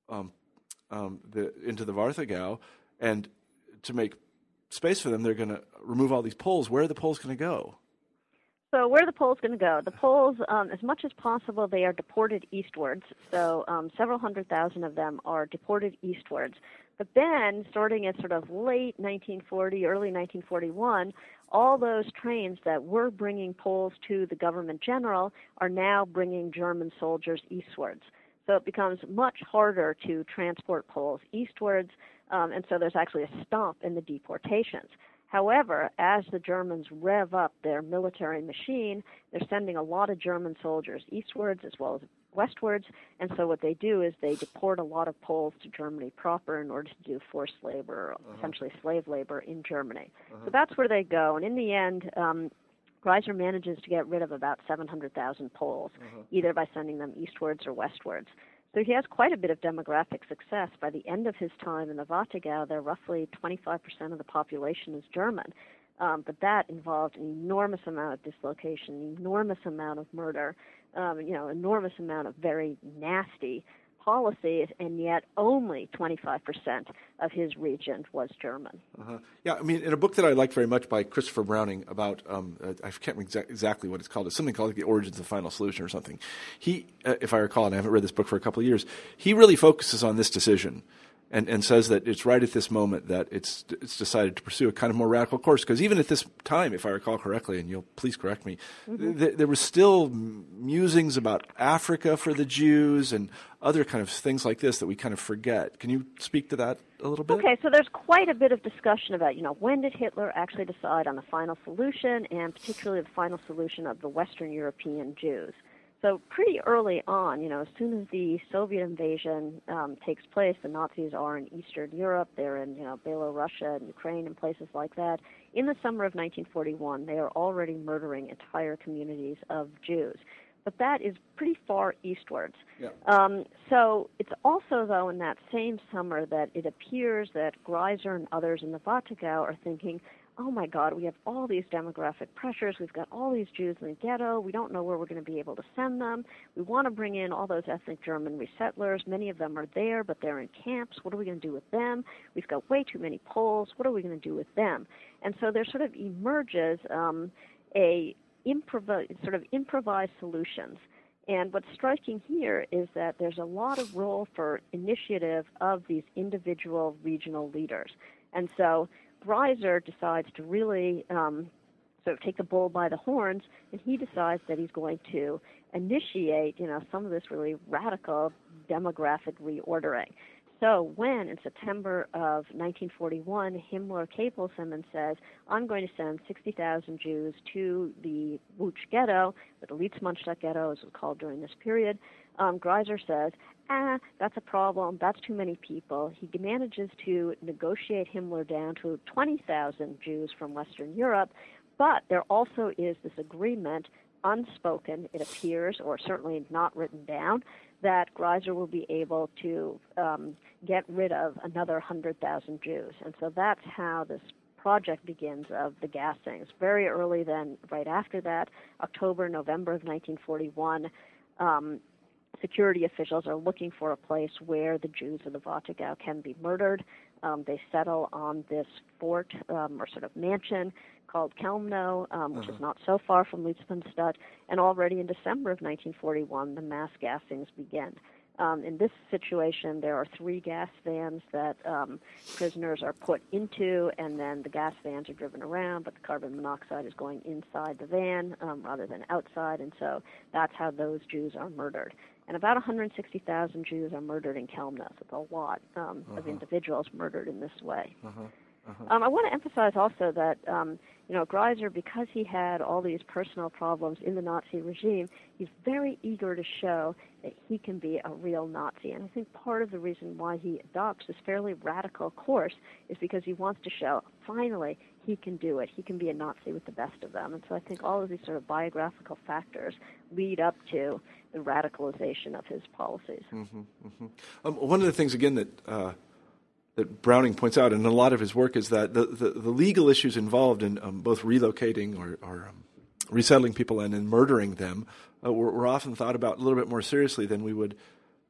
Warthegau, and to make space for them, they're going to remove all these Poles. Where are the Poles going to go?
So where are the Poles going to go? The Poles, as much as possible, they are deported eastwards. So several 100,000 of them are deported eastwards. But then, starting at sort of late 1940, early 1941, all those trains that were bringing Poles to the government general are now bringing German soldiers eastwards. So it becomes much harder to transport Poles eastwards, and so there's actually a stop in the deportations. However, as the Germans rev up their military machine, they're sending a lot of German soldiers eastwards as well as westwards, and so what they do is they deport a lot of Poles to Germany proper in order to do forced labor, essentially slave labor in Germany. So that's where they go, and in the end, Greiser manages to get rid of about 700,000 Poles, either by sending them eastwards or westwards. So he has quite a bit of demographic success. By the end of his time in the Warthegau, there roughly 25% of the population is German. But that involved an enormous amount of dislocation, an enormous amount of murder, enormous amount of very nasty policies, and yet only 25% of his region was German.
Yeah, I mean, in a book that I like very much by Christopher Browning about, I can't remember exactly what it's called. It's something called The Origins of the Final Solution or something. He, if I recall, and I haven't read this book for a couple of years, he really focuses on this decision and says that it's right at this moment that it's decided to pursue a kind of more radical course. Because even at this time, if I recall correctly, and you'll please correct me, there were still musings about Africa for the Jews and other kind of things like this that we kind of forget. Can you speak to that a little bit?
Okay, so there's quite a bit of discussion about, when did Hitler actually decide on the final solution, and particularly the final solution of the Western European Jews. So pretty early on, as soon as the Soviet invasion takes place, the Nazis are in Eastern Europe, they're in, Belarus and Ukraine and places like that. In the summer of 1941, they are already murdering entire communities of Jews. But that is pretty far eastwards. Yeah. So it's also, though, in that same summer that it appears that Greiser and others in the Warthegau are thinking, oh my God, we have all these demographic pressures. We've got all these Jews in the ghetto. We don't know where we're going to be able to send them. We want to bring in all those ethnic German resettlers. Many of them are there, but they're in camps. What are we going to do with them? We've got way too many Poles. What are we going to do with them? And so there sort of emerges improvised solutions. And what's striking here is that there's a lot of role for initiative of these individual regional leaders. And so Greiser decides to really sort of take the bull by the horns, and he decides that he's going to initiate, some of this really radical demographic reordering. So when, in September of 1941, Himmler cables him and says, I'm going to send 60,000 Jews to the Łódź ghetto, the Litzmannstadt ghetto, as it was called during this period, Greiser says, that's a problem, that's too many people. He manages to negotiate Himmler down to 20,000 Jews from Western Europe, but there also is this agreement, unspoken, it appears, or certainly not written down, that Greiser will be able to get rid of another 100,000 Jews. And so that's how this project begins of the gassings. Very early then, right after that, October, November of 1941, security officials are looking for a place where the Jews of the Warthegau can be murdered. They settle on this fort or sort of mansion called Chelmno, which is not so far from Litzmannstadt, and already in December of 1941, the mass gassings begin. In this situation, there are 3 gas vans that prisoners are put into, and then the gas vans are driven around, but the carbon monoxide is going inside the van rather than outside, and so that's how those Jews are murdered. And about 160,000 Jews are murdered in Chelmno. So it's a lot of individuals murdered in this way. I want to emphasize also that, Greiser, because he had all these personal problems in the Nazi regime, he's very eager to show that he can be a real Nazi. And I think part of the reason why he adopts this fairly radical course is because he wants to show, finally, he can do it. He can be a Nazi with the best of them. And so I think all of these sort of biographical factors lead up to the radicalization of his policies.
One of the things, again, that Browning points out in a lot of his work is that the legal issues involved in both relocating or resettling people and in murdering them were often thought about a little bit more seriously than we would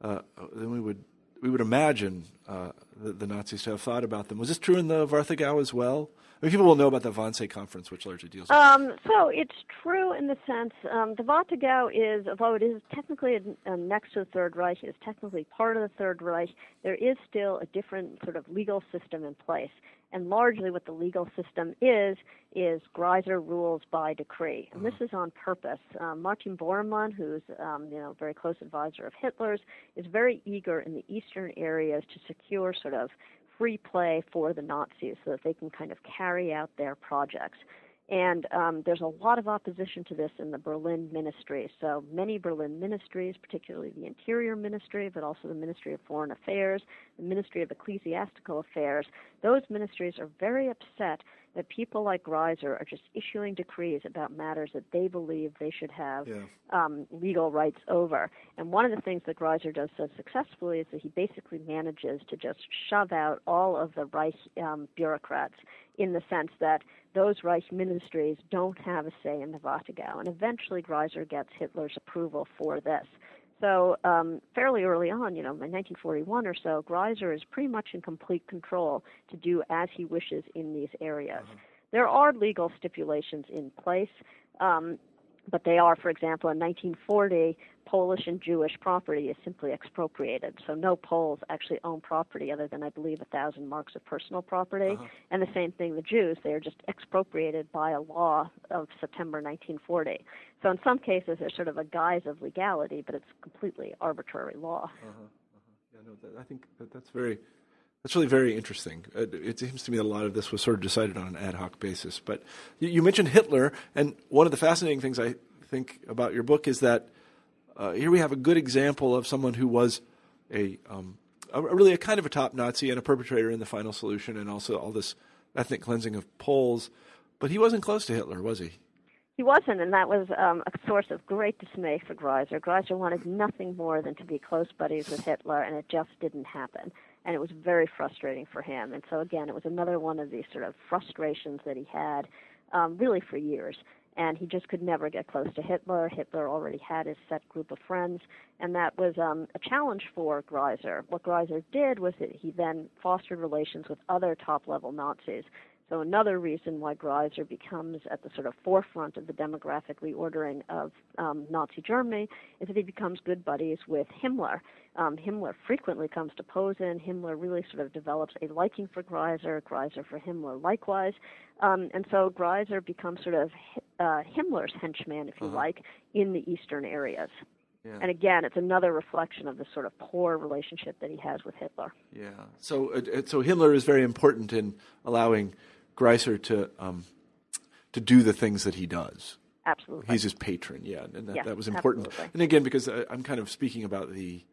imagine the Nazis to have thought about them. Was this true in the Warthegau as well? I mean, people will know about the Wannsee Conference, which largely deals with
So it's true in the sense the Warthegau is, although it is technically next to the Third Reich, it is technically part of the Third Reich, there is still a different sort of legal system in place. And largely what the legal system is Greiser rules by decree. And this is on purpose. Martin Bormann, who's a very close advisor of Hitler's, is very eager in the eastern areas to secure sort of free play for the Nazis so that they can kind of carry out their projects. And there's a lot of opposition to this in the Berlin ministry. So many Berlin ministries, particularly the Interior Ministry, but also the Ministry of Foreign Affairs, the Ministry of Ecclesiastical Affairs, those ministries are very upset that people like Greiser are just issuing decrees about matters that they believe they should have legal rights over. And one of the things that Greiser does so successfully is that he basically manages to just shove out all of the Reich bureaucrats in the sense that those Reich ministries don't have a say in the Warthegau. And eventually Greiser gets Hitler's approval for this. So fairly early on, in 1941 or so, Greiser is pretty much in complete control to do as he wishes in these areas. There are legal stipulations in place, but they are, for example, in 1940, Polish and Jewish property is simply expropriated. So no Poles actually own property other than, I believe, 1,000 marks of personal property. And the same thing, the Jews, they are just expropriated by a law of September 1940. So in some cases, there's sort of a guise of legality, but it's completely arbitrary law.
Yeah, no, I think that's really very interesting. It seems to me that a lot of this was sort of decided on an ad hoc basis. But you mentioned Hitler, and one of the fascinating things I think about your book is that here we have a good example of someone who was really a kind of a top Nazi and a perpetrator in the Final Solution and also all this ethnic cleansing of Poles. But he wasn't close to Hitler, was he?
He wasn't, and that was a source of great dismay for Greiser. Greiser wanted nothing more than to be close buddies with Hitler, and it just didn't happen. And it was very frustrating for him. And so, again, it was another one of these sort of frustrations that he had really for years. And he just could never get close to Hitler. Hitler already had his set group of friends, and that was a challenge for Greiser. What Greiser did was that he then fostered relations with other top-level Nazis. So another reason why Greiser becomes at the sort of forefront of the demographic reordering of Nazi Germany is that he becomes good buddies with Himmler. Himmler frequently comes to Posen. Himmler really sort of develops a liking for Greiser for Himmler likewise. And so Greiser becomes sort of Himmler's henchman, if you like, in the eastern areas. Yeah. And again, it's another reflection of the sort of poor relationship that he has with Hitler.
Yeah. So Himmler is very important in allowing Greiser to do the things that he does.
Absolutely.
He's his patron, yeah, and that was important. Absolutely. And again, because I'm kind of speaking about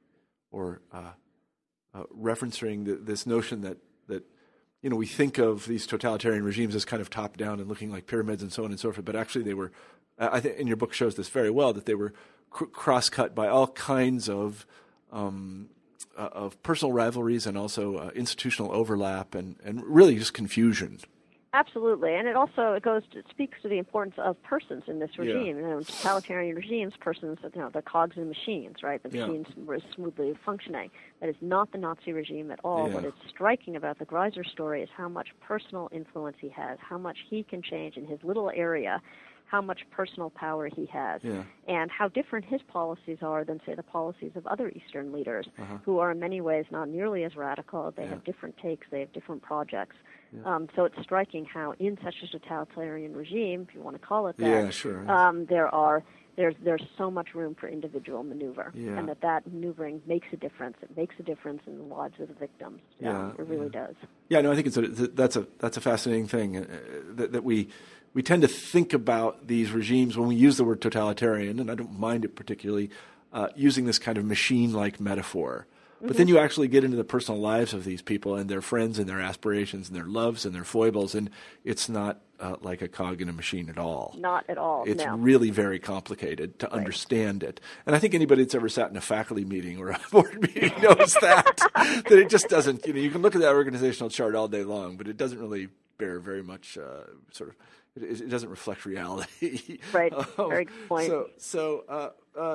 referencing this notion that we think of these totalitarian regimes as kind of top down and looking like pyramids and so on and so forth, but actually they were. I think, and your book shows this very well, that they were cross-cut by all kinds of personal rivalries and also institutional overlap and really just confusion.
Absolutely, and it speaks to the importance of persons in this regime. Yeah. In totalitarian regimes, persons, they're cogs in machines, right? The machines were smoothly functioning. That is not the Nazi regime at all. Yeah. What is striking about the Greiser story is how much personal influence he has, how much he can change in his little area, how much personal power he has, and how different his policies are than, say, the policies of other Eastern leaders, who are in many ways not nearly as radical. They have different takes, they have different projects. Yeah. So it's striking how in such a totalitarian regime, if you want to call it that, there's so much room for individual maneuver, and that maneuvering makes a difference. It makes a difference in the lives of the victims. It really does.
Yeah, no, I think that's a fascinating thing that we tend to think about these regimes when we use the word totalitarian, and I don't mind it particularly, using this kind of machine-like metaphor. But then you actually get into the personal lives of these people and their friends and their aspirations and their loves and their foibles, and it's not like a cog in a machine at all.
Not at all,
It's really very complicated to understand it. And I think anybody that's ever sat in a faculty meeting or a board meeting knows that it just doesn't, you can look at that organizational chart all day long, but it doesn't really bear very much it doesn't reflect reality.
Right, very good point.
So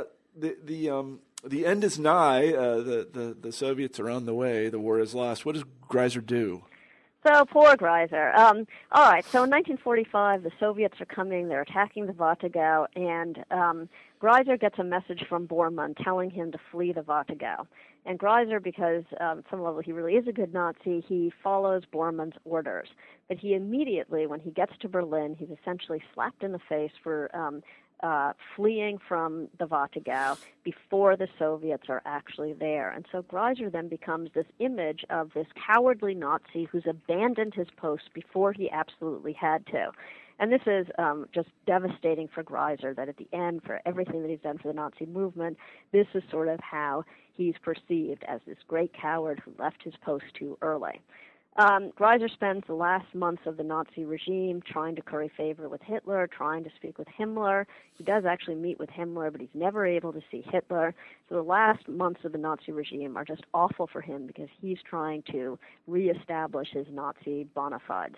the end is nigh. The Soviets are on the way. The war is lost. What does Greiser do?
So poor Greiser. All right. So in 1945, the Soviets are coming. They're attacking the Warthegau, and Greiser gets a message from Bormann telling him to flee the Warthegau. And Greiser, because at some level he really is a good Nazi, he follows Bormann's orders. But he immediately, when he gets to Berlin, he's essentially slapped in the face for fleeing from the Warthegau before the Soviets are actually there. And so Greiser then becomes this image of this cowardly Nazi who's abandoned his post before he absolutely had to. And this is just devastating for Greiser, that at the end, for everything that he's done for the Nazi movement, this is sort of how he's perceived, as this great coward who left his post too early. Greiser spends the last months of the Nazi regime trying to curry favor with Hitler, trying to speak with Himmler. He does actually meet with Himmler, but he's never able to see Hitler. So the last months of the Nazi regime are just awful for him because he's trying to reestablish his Nazi bona fides.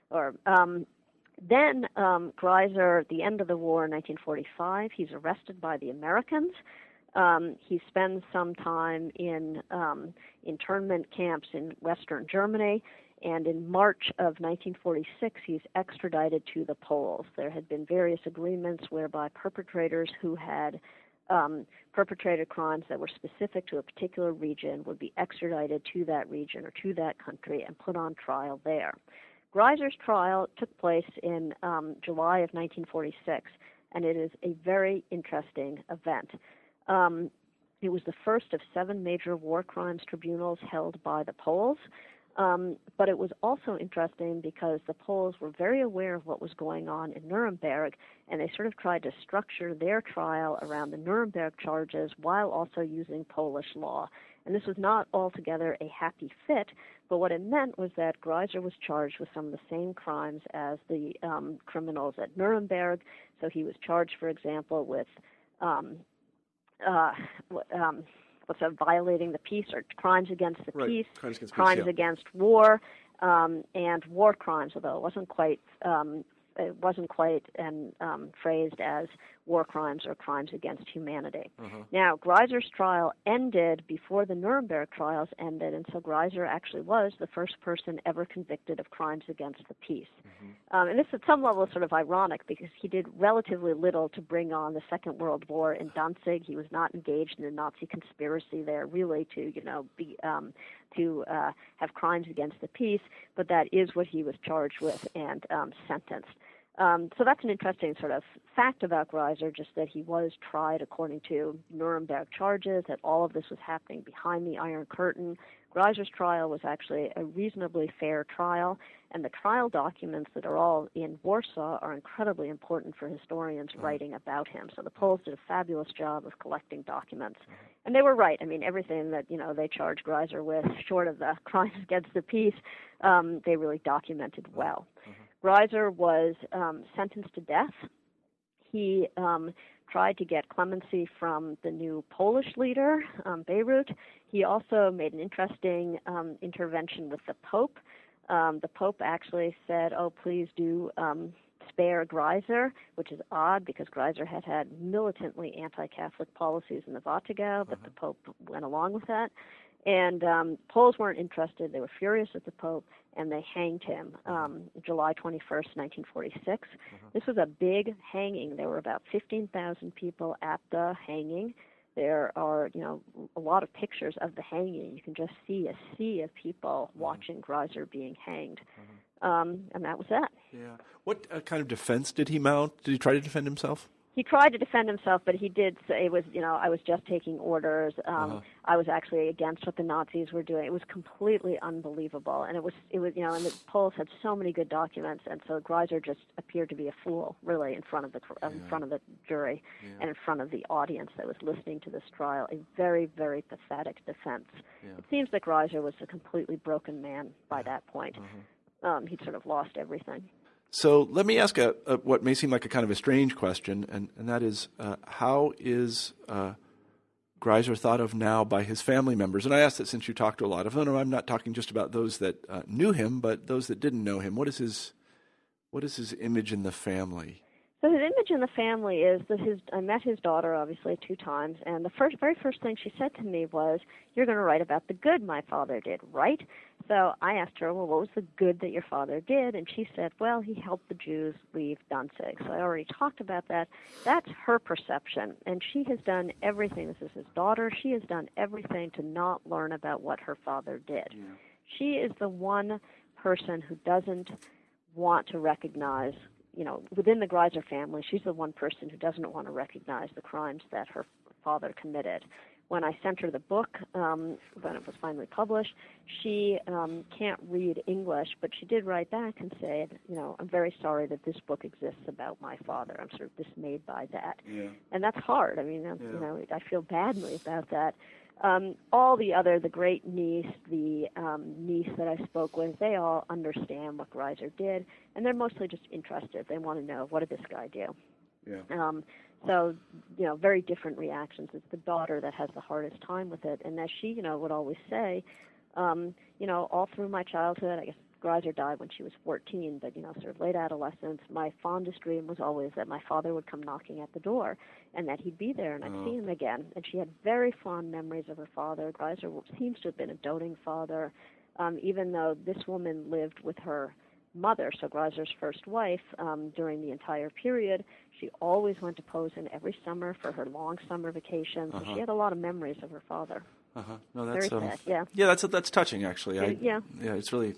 Then Greiser, at the end of the war in 1945, he's arrested by the Americans. He spends some time in internment camps in Western Germany, and in March of 1946, he's extradited to the Poles. There had been various agreements whereby perpetrators who had perpetrated crimes that were specific to a particular region would be extradited to that region or to that country and put on trial there. Greiser's trial took place in July of 1946, and it is a very interesting event. It was the first of 7 major war crimes tribunals held by the Poles, but it was also interesting because the Poles were very aware of what was going on in Nuremberg, and they sort of tried to structure their trial around the Nuremberg charges while also using Polish law. And this was not altogether a happy fit, but what it meant was that Greiser was charged with some of the same crimes as the criminals at Nuremberg. So he was charged, for example, with violating the peace, or crimes against the peace, crimes against war, and war crimes, although it wasn't quite phrased as war crimes or crimes against humanity. Now, Greiser's trial ended before the Nuremberg trials ended, and so Greiser actually was the first person ever convicted of crimes against the peace. And this at some level is sort of ironic because he did relatively little to bring on the Second World War in Danzig. He was not engaged in a Nazi conspiracy there really to, have crimes against the peace, but that is what he was charged with and sentenced. So that's an interesting sort of fact about Greiser, just that he was tried according to Nuremberg charges, that all of this was happening behind the Iron Curtain. Greiser's trial was actually a reasonably fair trial, and the trial documents that are all in Warsaw are incredibly important for historians writing about him. So the Poles did a fabulous job of collecting documents. And they were right. I mean, everything that, they charged Greiser with, short of the crimes against the peace, they really documented well. Greiser was sentenced to death. He tried to get clemency from the new Polish leader, Beirut. He also made an interesting intervention with the Pope. The Pope actually said, please do spare Greiser, which is odd because Greiser had militantly anti-Catholic policies in the Vatican, but the Pope went along with that. And Poles weren't interested. They were furious at the Pope, and they hanged him July 21st, 1946. This was a big hanging. There were about 15,000 people at the hanging. There are, a lot of pictures of the hanging. You can just see a sea of people watching Greiser being hanged. And that was that.
Yeah. What kind of defense did he mount? Did he try to defend himself?
He tried to defend himself, but he did say it was, I was just taking orders. I was actually against what the Nazis were doing. It was completely unbelievable, and it was, and the Poles had so many good documents, and so Greiser just appeared to be a fool, really, in front of the jury and in front of the audience that was listening to this trial. A very, very pathetic defense. It seems that Greiser was a completely broken man by that point. He'd sort of lost everything.
So let me ask what may seem like a kind of a strange question, and that is, how is Greiser thought of now by his family members? And I ask that since you talked to a lot of them. No, I'm not talking just about those that knew him, but those that didn't know him. What is his image in the family?
So his image in the family is that I met his daughter, obviously, 2 times, and the very first thing she said to me was, "You're going to write about the good my father did, right?" So I asked her, well, what was the good that your father did? And she said, well, he helped the Jews leave Danzig. So I already talked about that. That's her perception, and she has done everything. This is his daughter. She has done everything to not learn about what her father did. Yeah. She is the one person who doesn't want to recognize, within the Greiser family, she's the one person who doesn't want to recognize the crimes that her father committed. When I sent her the book, when it was finally published, she can't read English, but she did write back and say, I'm very sorry that this book exists about my father. I'm sort of dismayed by that. Yeah. And that's hard. I mean, I feel badly about that. The great niece, the niece that I spoke with, they all understand what Greiser did, and they're mostly just interested. They want to know, what did this guy do? Yeah. So, very different reactions. It's the daughter that has the hardest time with it. And as she, would always say, all through my childhood, I guess Greiser died when she was 14, but, sort of late adolescence, my fondest dream was always that my father would come knocking at the door and that he'd be there and I'd see him again. And she had very fond memories of her father. Greiser seems to have been a doting father, even though this woman lived with her mother, so Greiser's first wife, during the entire period. She always went to Posen every summer for her long summer vacations. So she had a lot of memories of her father.
No, that's
very sad. Yeah.
Yeah, that's touching actually.
Yeah,
it's really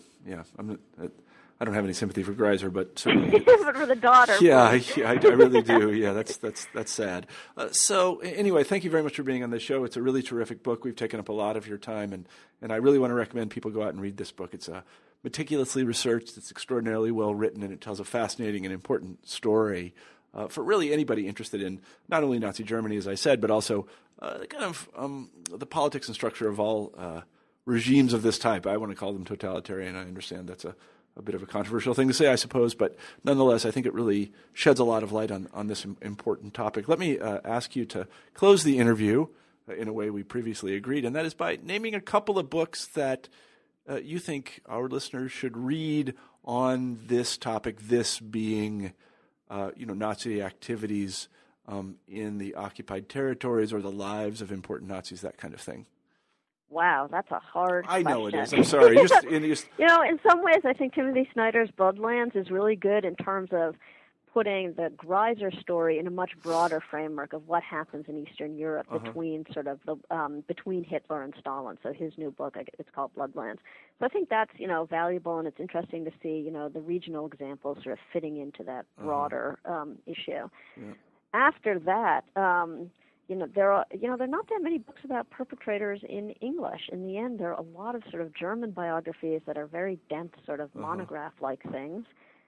I don't have any sympathy for Greiser, but certainly
but for the daughter.
Yeah, I really do. Yeah, that's sad. So anyway, thank you very much for being on the show. It's a really terrific book. We've taken up a lot of your time, and I really want to recommend people go out and read this book. It's meticulously researched. It's extraordinarily well written, and it tells a fascinating and important story for really anybody interested in not only Nazi Germany, as I said, but also kind of the politics and structure of all regimes of this type. I want to call them totalitarian. I understand that's a bit of a controversial thing to say, I suppose, but nonetheless, I think it really sheds a lot of light on this important topic. Let me ask you to close the interview in a way we previously agreed, and that is by naming a couple of books that you think our listeners should read on this topic, this being Nazi activities in the occupied territories or the lives of important Nazis, that kind of thing.
Wow, that's a hard question.
I know it is. I'm sorry.
In some ways, I think Timothy Snyder's Bloodlands is really good in terms of putting the Greiser story in a much broader framework of what happens in Eastern Europe between between Hitler and Stalin. So his new book, it's called Bloodlands. So I think that's valuable, and it's interesting to see the regional examples sort of fitting into that broader issue. Yeah. After that, there are not that many books about perpetrators in English. In the end, there are a lot of sort of German biographies that are very dense, sort of monograph-like things.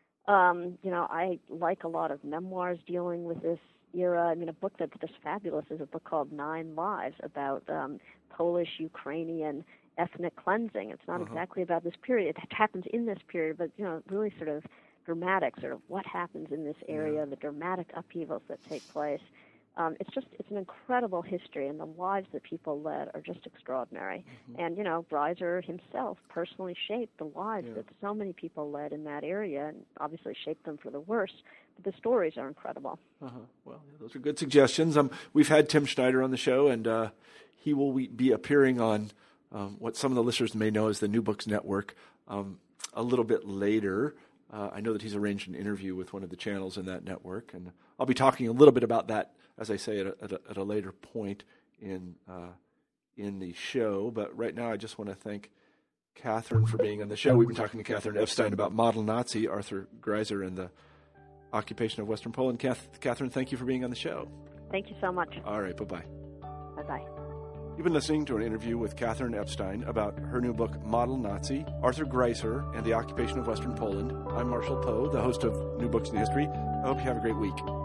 I like a lot of memoirs dealing with this era. I mean, a book that's just fabulous is a book called 9 Lives about Polish-Ukrainian ethnic cleansing. It's not exactly about this period. It happens in this period, but, really sort of dramatic, sort of what happens in this area, the dramatic upheavals that take place. It's an incredible history, and the lives that people led are just extraordinary. And, Greiser himself personally shaped the lives that so many people led in that area, and obviously shaped them for the worse. But the stories are incredible.
Well, those are good suggestions. We've had Tim Snyder on the show, and he will be appearing on what some of the listeners may know as the New Books Network a little bit later. I know that he's arranged an interview with one of the channels in that network, and I'll be talking a little bit about that, as I say, at a later point in the show. But right now, I just want to thank Catherine for being on the show. We've been talking to Catherine Epstein about Model Nazi, Arthur Greiser, and the occupation of Western Poland. Catherine, thank you for being on the show.
Thank you so much.
All right, bye-bye.
Bye-bye.
You've been listening to an interview with Catherine Epstein about her new book, Model Nazi, Arthur Greiser, and the Occupation of Western Poland. I'm Marshall Poe, the host of New Books in History. I hope you have a great week.